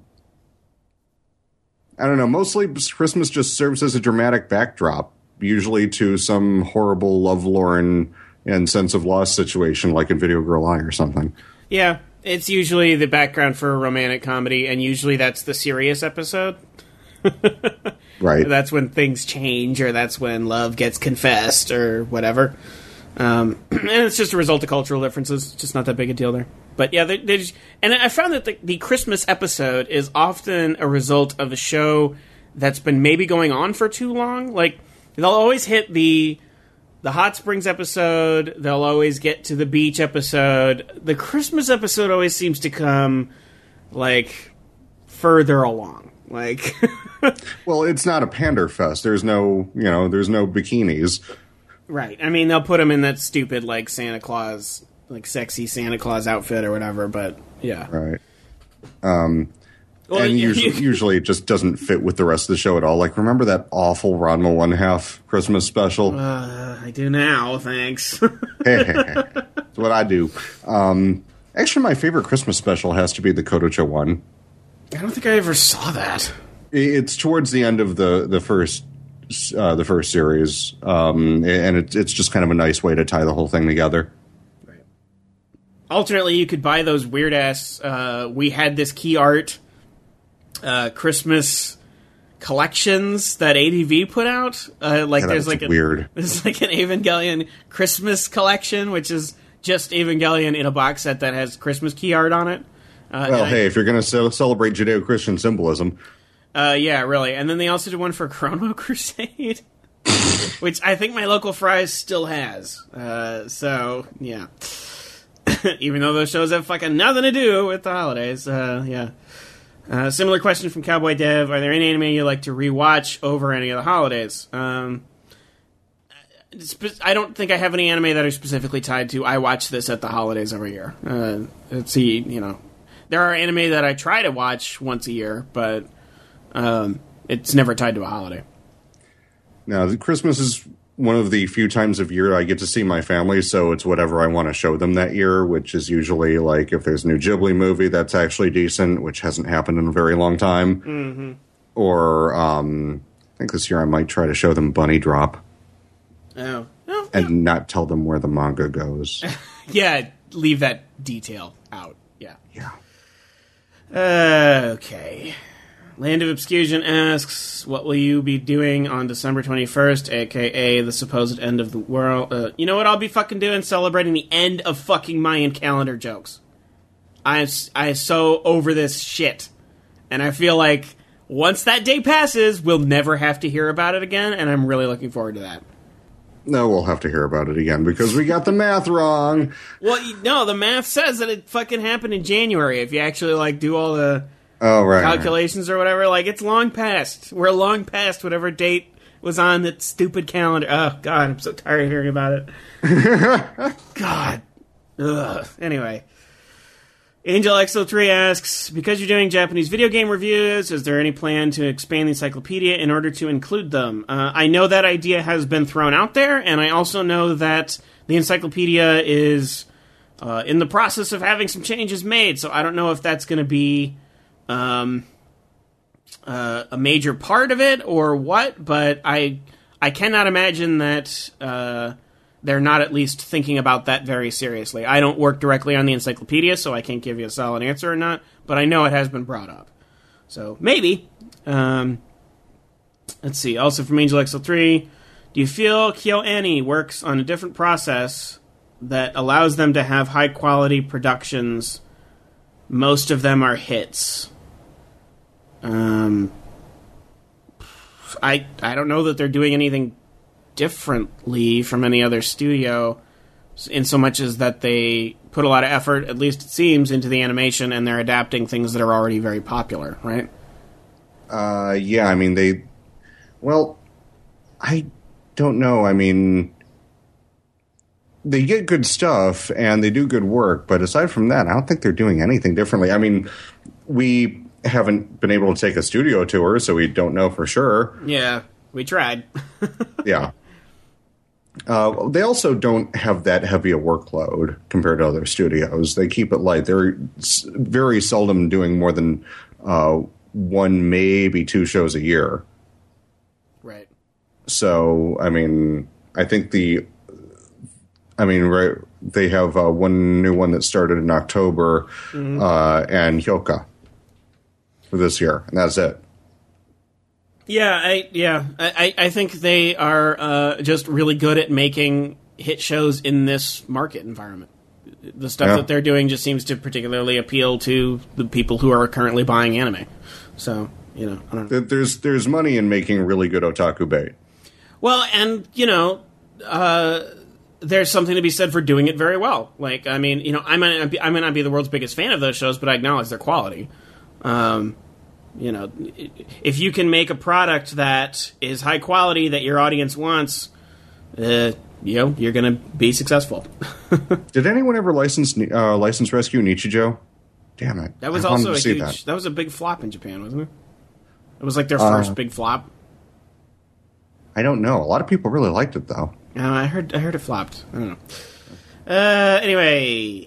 I don't know. Mostly Christmas just serves as a dramatic backdrop, usually to some horrible lovelorn and sense of loss situation like in Video Girl Eye or something. Yeah, it's usually the background for a romantic comedy, and usually that's the serious episode. Right. That's when things change, or that's when love gets confessed, or whatever. Um, and it's just a result of cultural differences. It's just not that big a deal there. But yeah, they, they just, and I found that the, the Christmas episode is often a result of a show that's been maybe going on for too long. Like, they'll always hit the the Hot Springs episode, they'll always get to the beach episode. The Christmas episode always seems to come, like, further along. Like, well, it's not a pander fest. There's no, you know, there's no bikinis. Right. I mean, they'll put him in that stupid, like, Santa Claus, like, sexy Santa Claus outfit or whatever, but, yeah. Right. Um, well, and you, usually, you, usually it just doesn't fit with the rest of the show at all. Like, remember that awful Ranma One Half Christmas special? Uh, I do now, thanks. That's what I do. Um, actually, my favorite Christmas special has to be the Kodocha one. I don't think I ever saw that. It's towards the end of the, the first uh, the first series, um, and it, it's just kind of a nice way to tie the whole thing together. Right. Alternately, you could buy those weird ass. Uh, we had this key art uh, Christmas collections that A D V put out. Uh, like yeah, there's like a, weird. There's like an Evangelion Christmas collection, which is just Evangelion in a box set that has Christmas key art on it. Uh, well, hey, I, if you're going to ce- celebrate Judeo-Christian symbolism. Uh, yeah, really. And then they also did one for Chrono Crusade, which I think my local Fry's still has. Uh, so, yeah. Even though those shows have fucking nothing to do with the holidays. Uh, yeah. Uh, similar question from Cowboy Dev. Are there any anime you like to rewatch over any of the holidays? Um, I don't think I have any anime that are specifically tied to I watch this at the holidays every year. Uh, let's see, you know. There are anime that I try to watch once a year, but um, it's never tied to a holiday. Now, Christmas is one of the few times of year I get to see my family, so it's whatever I want to show them that year, which is usually like if there's a new Ghibli movie that's actually decent, which hasn't happened in a very long time. Mm-hmm. Or um, I think this year I might try to show them Bunny Drop. Oh. oh and yeah. not tell them where the manga goes. Yeah, leave that detail out. Yeah. Yeah. Uh, okay. Land of Obscusion asks, what will you be doing on December twenty-first, a k a the supposed end of the world? Uh, you know what I'll be fucking doing? Celebrating the end of fucking Mayan calendar jokes. I'm, I'm so over this shit. And I feel like once that day passes, we'll never have to hear about it again, and I'm really looking forward to that. No, we'll have to hear about it again because we got the math wrong. Well, no, the math says that it fucking happened in January. If you actually, like, do all the oh, right, calculations right. or whatever, like, it's long past. We're long past whatever date was on that stupid calendar. Oh, God, I'm so tired of hearing about it. God. Ugh. Anyway. Angel X O three asks, because you're doing Japanese video game reviews, is there any plan to expand the encyclopedia in order to include them? Uh, I know that idea has been thrown out there, and I also know that the encyclopedia is uh, in the process of having some changes made, so I don't know if that's going to be um, uh, a major part of it or what, but I I cannot imagine that uh, they're not at least thinking about that very seriously. I don't work directly on the encyclopedia, so I can't give you a solid answer or not, but I know it has been brought up. So, maybe. Um, let's see. Also from Angel X L three, do you feel KyoAni works on a different process that allows them to have high-quality productions? Most of them are hits. Um, I I don't know that they're doing anything differently from any other studio, in so much as that they put a lot of effort, at least it seems, into the animation, and they're adapting things that are already very popular, right? Uh, yeah, I mean, they... Well, I don't know. I mean, they get good stuff, and they do good work, but aside from that, I don't think they're doing anything differently. I mean, we haven't been able to take a studio tour, so we don't know for sure. Yeah, we tried. Yeah. Uh, they also don't have that heavy a workload compared to other studios. They keep it light. They're s- very seldom doing more than uh, one, maybe two shows a year. Right. So, I mean, I think the, I mean, right, they have uh, one new one that started in October, mm-hmm. uh, and Hyoka for this year, and that's it. Yeah, I yeah, I, I think they are uh, just really good at making hit shows in this market environment. The stuff yeah. that they're doing just seems to particularly appeal to the people who are currently buying anime. So, you know, I don't know. There's there's money in making really good otaku bait. Well, and, you know, uh, there's something to be said for doing it very well. Like, I mean, you know, I might not be, I might not be the world's biggest fan of those shows, but I acknowledge their quality. Um You know, if you can make a product that is high quality that your audience wants, uh, you know, you're going to be successful. Did anyone ever license uh, license rescue Nichijou? Damn it! That was I also a huge. That. that was a big flop in Japan, wasn't it? It was like their first uh, big flop. I don't know. A lot of people really liked it, though. Uh, I heard. I heard it flopped. I don't know. Uh, anyway,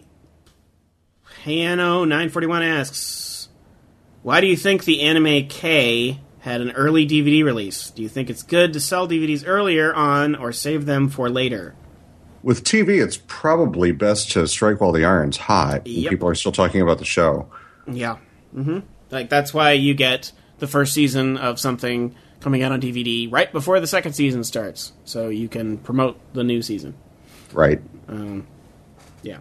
Hayano nine forty-one asks, why do you think the Anime K had an early D V D release? Do you think it's good to sell D V Ds earlier on or save them for later? With T V, it's probably best to strike while the iron's hot. Yep. People are still talking about the show. Yeah. Mm-hmm. Like, that's why you get the first season of something coming out on D V D right before the second season starts, so you can promote the new season. Right. Um, yeah.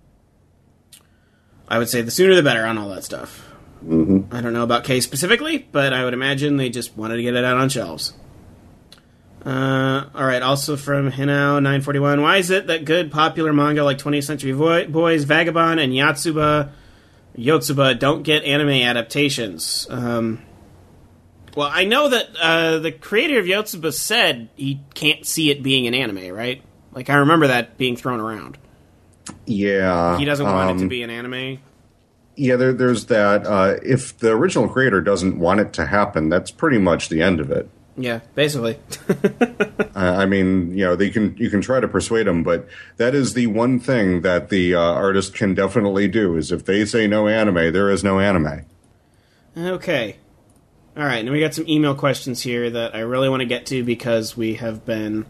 I would say the sooner the better on all that stuff. Mm-hmm. I don't know about K specifically, but I would imagine they just wanted to get it out on shelves. Uh, all right, also from Hinao nine forty-one, why is it that good popular manga like twentieth Century Boys, Vagabond, and Yotsuba, Yotsuba don't get anime adaptations? Um, well, I know that uh, the creator of Yotsuba said he can't see it being an anime, right? Like, I remember that being thrown around. Yeah. He doesn't want um, it to be an anime. Yeah, there, there's that. Uh, if the original creator doesn't want it to happen, that's pretty much the end of it. Yeah, basically. I mean, you know, they can you can try to persuade them, but that is the one thing that the uh, artist can definitely do, is if they say no anime, there is no anime. Okay. All right, now we got some email questions here that I really want to get to because we have been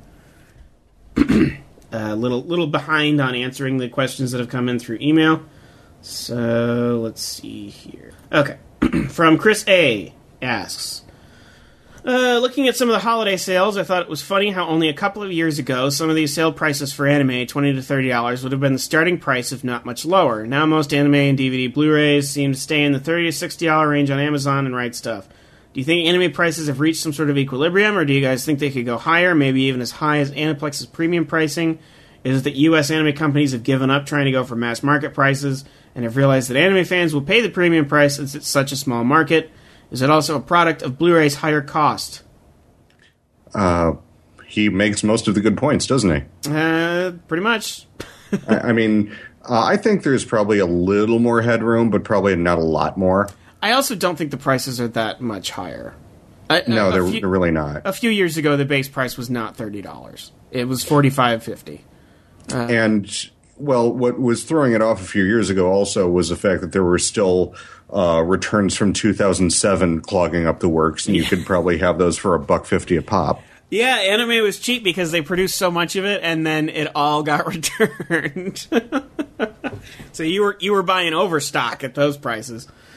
a little little behind on answering the questions that have come in through email. So, let's see here. Okay. From Chris A. asks, Uh, looking at some of the holiday sales, I thought it was funny how only a couple of years ago, some of these sale prices for anime, twenty to thirty dollars, would have been the starting price, if not much lower. Now most anime and D V D Blu-rays seem to stay in the thirty to sixty dollars range on Amazon and Right Stuff. Do you think anime prices have reached some sort of equilibrium, or do you guys think they could go higher, maybe even as high as Aniplex's premium pricing? Is it that U S anime companies have given up trying to go for mass market prices and have realized that anime fans will pay the premium price since it's such a small market? Is it also a product of Blu-ray's higher cost? Uh, he makes most of the good points, doesn't he? Uh, pretty much. I, I mean, uh, I think there's probably a little more headroom, but probably not a lot more. I also don't think the prices are that much higher. I, no, a they're, few, they're really not. A few years ago, the base price was not thirty dollars. It was forty-five fifty. Uh, and, well, what was throwing it off a few years ago also was the fact that there were still uh, returns from two thousand seven clogging up the works, and you could probably have those for a buck fifty a pop. Yeah, anime was cheap because they produced so much of it, and then it all got returned. So you were you were buying overstock at those prices.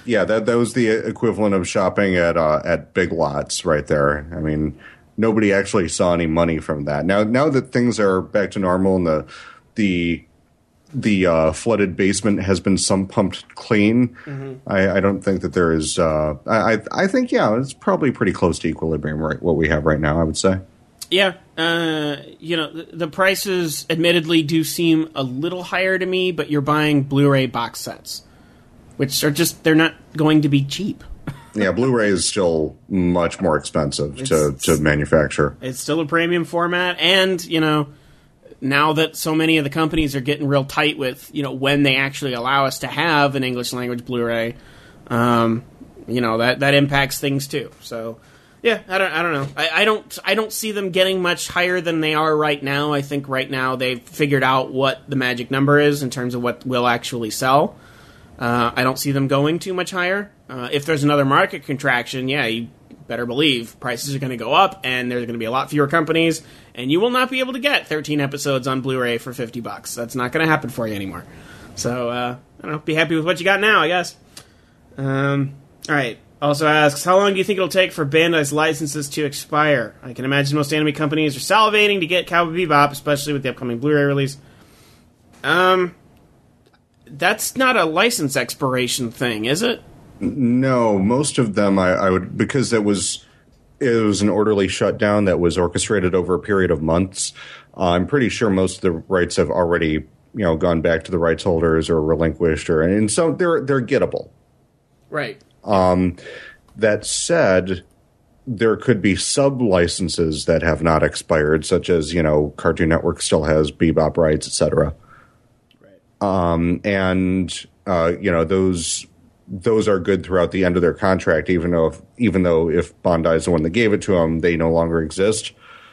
Yeah, that that was the equivalent of shopping at uh, at Big Lots right there. I mean, nobody actually saw any money from that. Now now that things are back to normal and the the the uh, flooded basement has been some pumped clean, mm-hmm. I, I don't think that there is. Uh, I I think yeah, it's probably pretty close to equilibrium, right? What we have right now, I would say. Yeah, uh, you know, the, the prices admittedly do seem a little higher to me, but you're buying Blu-ray box sets, which are just, they're not going to be cheap. Yeah, Blu-ray is still much more expensive to, to manufacture. It's still a premium format, and, you know, now that so many of the companies are getting real tight with, you know, when they actually allow us to have an English language Blu-ray, um, you know, that, that impacts things too, so... Yeah, I don't. I don't know. I, I don't. I don't see them getting much higher than they are right now. I think right now they've figured out what the magic number is in terms of what will actually sell. Uh, I don't see them going too much higher. Uh, if there's another market contraction, yeah, you better believe prices are going to go up, and there's going to be a lot fewer companies, and you will not be able to get thirteen episodes on Blu-ray for fifty bucks. That's not going to happen for you anymore. So uh, I don't know. Be happy with what you got now, I guess. Um, all right. Also asks, how long do you think it'll take for Bandai's licenses to expire? I can imagine most anime companies are salivating to get Cowboy Bebop, especially with the upcoming Blu-ray release. Um, that's not a license expiration thing, is it? No, most of them I, I would, because it was it was an orderly shutdown that was orchestrated over a period of months. Uh, I'm pretty sure most of the rights have already, you know, gone back to the rights holders or relinquished, or and so they're they're gettable. Right. Um, that said, there could be sub-licenses that have not expired, such as, you know, Cartoon Network still has Bebop rights, et cetera. Right. Um, and, uh, you know, those those are good throughout the end of their contract, even though if, even though if Bandai is the one that gave it to them, they no longer exist.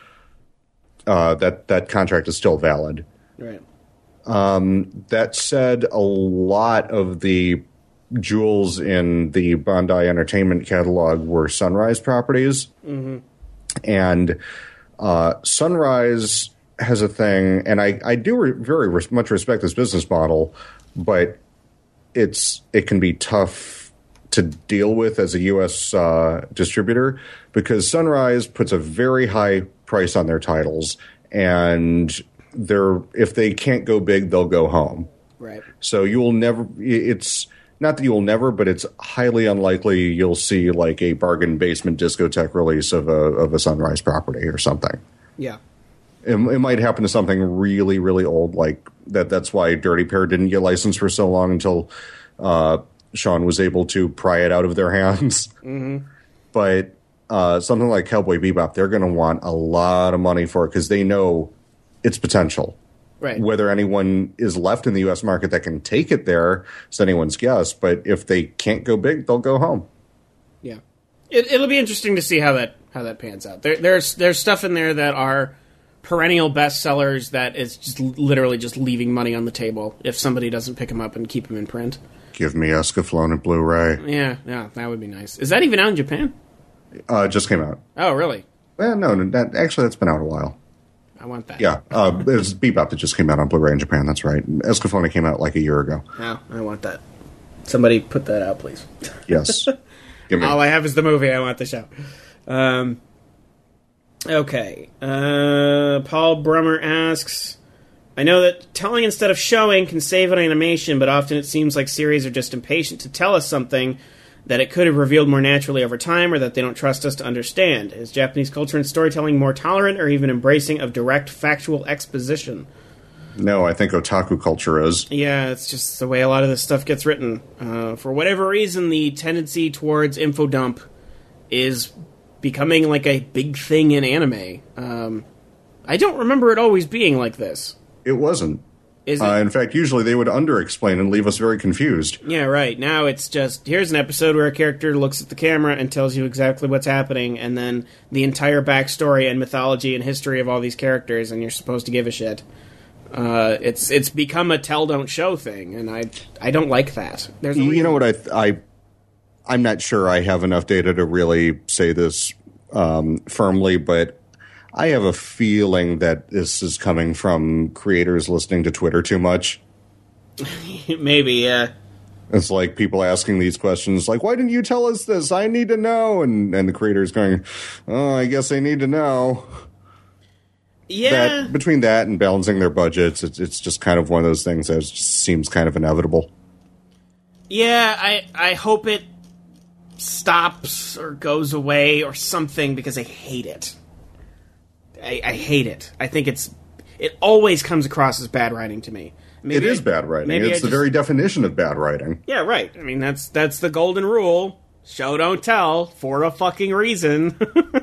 Uh, that, that contract is still valid. Right. Um, that said, a lot of the jewels in the Bandai Entertainment catalog were Sunrise properties. Mm-hmm. And uh, Sunrise has a thing, and I, I do re- very res- much respect this business model, but it's it can be tough to deal with as a U S uh, distributor, because Sunrise puts a very high price on their titles, and they're if they can't go big, they'll go home. Right. So you will never... It's... Not that you will never, but it's highly unlikely you'll see like a bargain basement discotheque release of a of a Sunrise property or something. Yeah, it, it might happen to something really, really old like that. That's why Dirty Pair didn't get licensed for so long until uh, Sean was able to pry it out of their hands. Mm-hmm. But uh, something like Cowboy Bebop, they're going to want a lot of money for it because they know its potential. Right. Whether anyone is left in the U S market that can take it there is anyone's guess. But if they can't go big, they'll go home. Yeah, it, it'll be interesting to see how that how that pans out. There, there's there's stuff in there that are perennial bestsellers that is just literally just leaving money on the table if somebody doesn't pick them up and keep them in print. Give me Escaflowne and Blu-ray. Yeah, yeah, that would be nice. Is that even out in Japan? Uh, it just came out. Oh, really? Well, no, no that, actually, that's been out a while. I want that. Yeah, uh, it's Bebop that just came out on Blu-ray in Japan. That's right. Escaflowne came out like a year ago. Oh, I want that. Somebody put that out, please. Yes. Give me. All I have is the movie. I want the show. Um, okay. Uh, Paul Brummer asks, I know that telling instead of showing can save an animation, but often it seems like series are just impatient to tell us something that it could have revealed more naturally over time, or that they don't trust us to understand. Is Japanese culture and storytelling more tolerant or even embracing of direct factual exposition? No, I think otaku culture is. Yeah, it's just the way a lot of this stuff gets written. Uh, for whatever reason, the tendency towards info dump is becoming like a big thing in anime. Um, I don't remember it always being like this. It wasn't. Is it? Uh, in fact, usually they would under-explain and leave us very confused. Yeah, right. Now it's just, here's an episode where a character looks at the camera and tells you exactly what's happening, and then the entire backstory and mythology and history of all these characters, and you're supposed to give a shit. Uh, it's it's become a tell don't show thing, and I I don't like that. There's a you know what I I I'm not sure I have enough data to really say this um, firmly, but I have a feeling that this is coming from creators listening to Twitter too much. Maybe, yeah. It's like people asking these questions, like, why didn't you tell us this? I need to know. And, and the creator's going, oh, I guess I need to know. Yeah. That, between that and balancing their budgets, it's, it's just kind of one of those things that just seems kind of inevitable. Yeah, I, I hope it stops or goes away or something, because I hate it. I, I hate it. I think it's it always comes across as bad writing to me. Maybe it is I, bad writing. It's just, the very definition of bad writing. Yeah, right. I mean, that's that's the golden rule. Show, don't tell, for a fucking reason.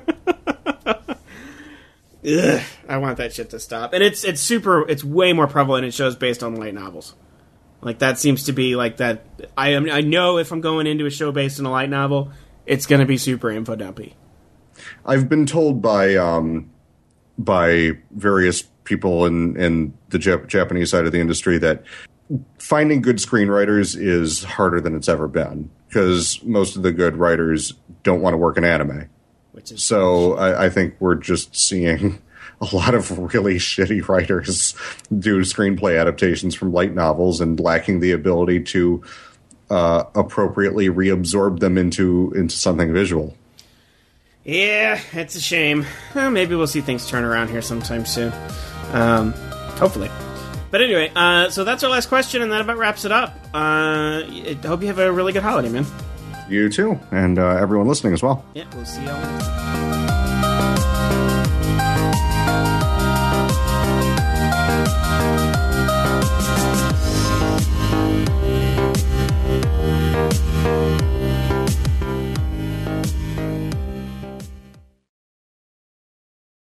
Ugh, I want that shit to stop. And it's it's super. It's way more prevalent in shows based on light novels. Like, that seems to be like that. I am. I know if I'm going into a show based on a light novel, it's going to be super info dumpy. I've been told by um, by various people in, in the Jap- Japanese side of the industry that finding good screenwriters is harder than it's ever been, because most of the good writers don't want to work in anime. Which is so I, I think we're just seeing a lot of really shitty writers do screenplay adaptations from light novels and lacking the ability to uh, appropriately reabsorb them into into something visual. Yeah, it's a shame. Well, maybe we'll see things turn around here sometime soon. Um, hopefully. But anyway, uh, so that's our last question, and that about wraps it up. Uh, I hope you have a really good holiday, man. You too, and uh, everyone listening as well. Yeah, we'll see y'all next time.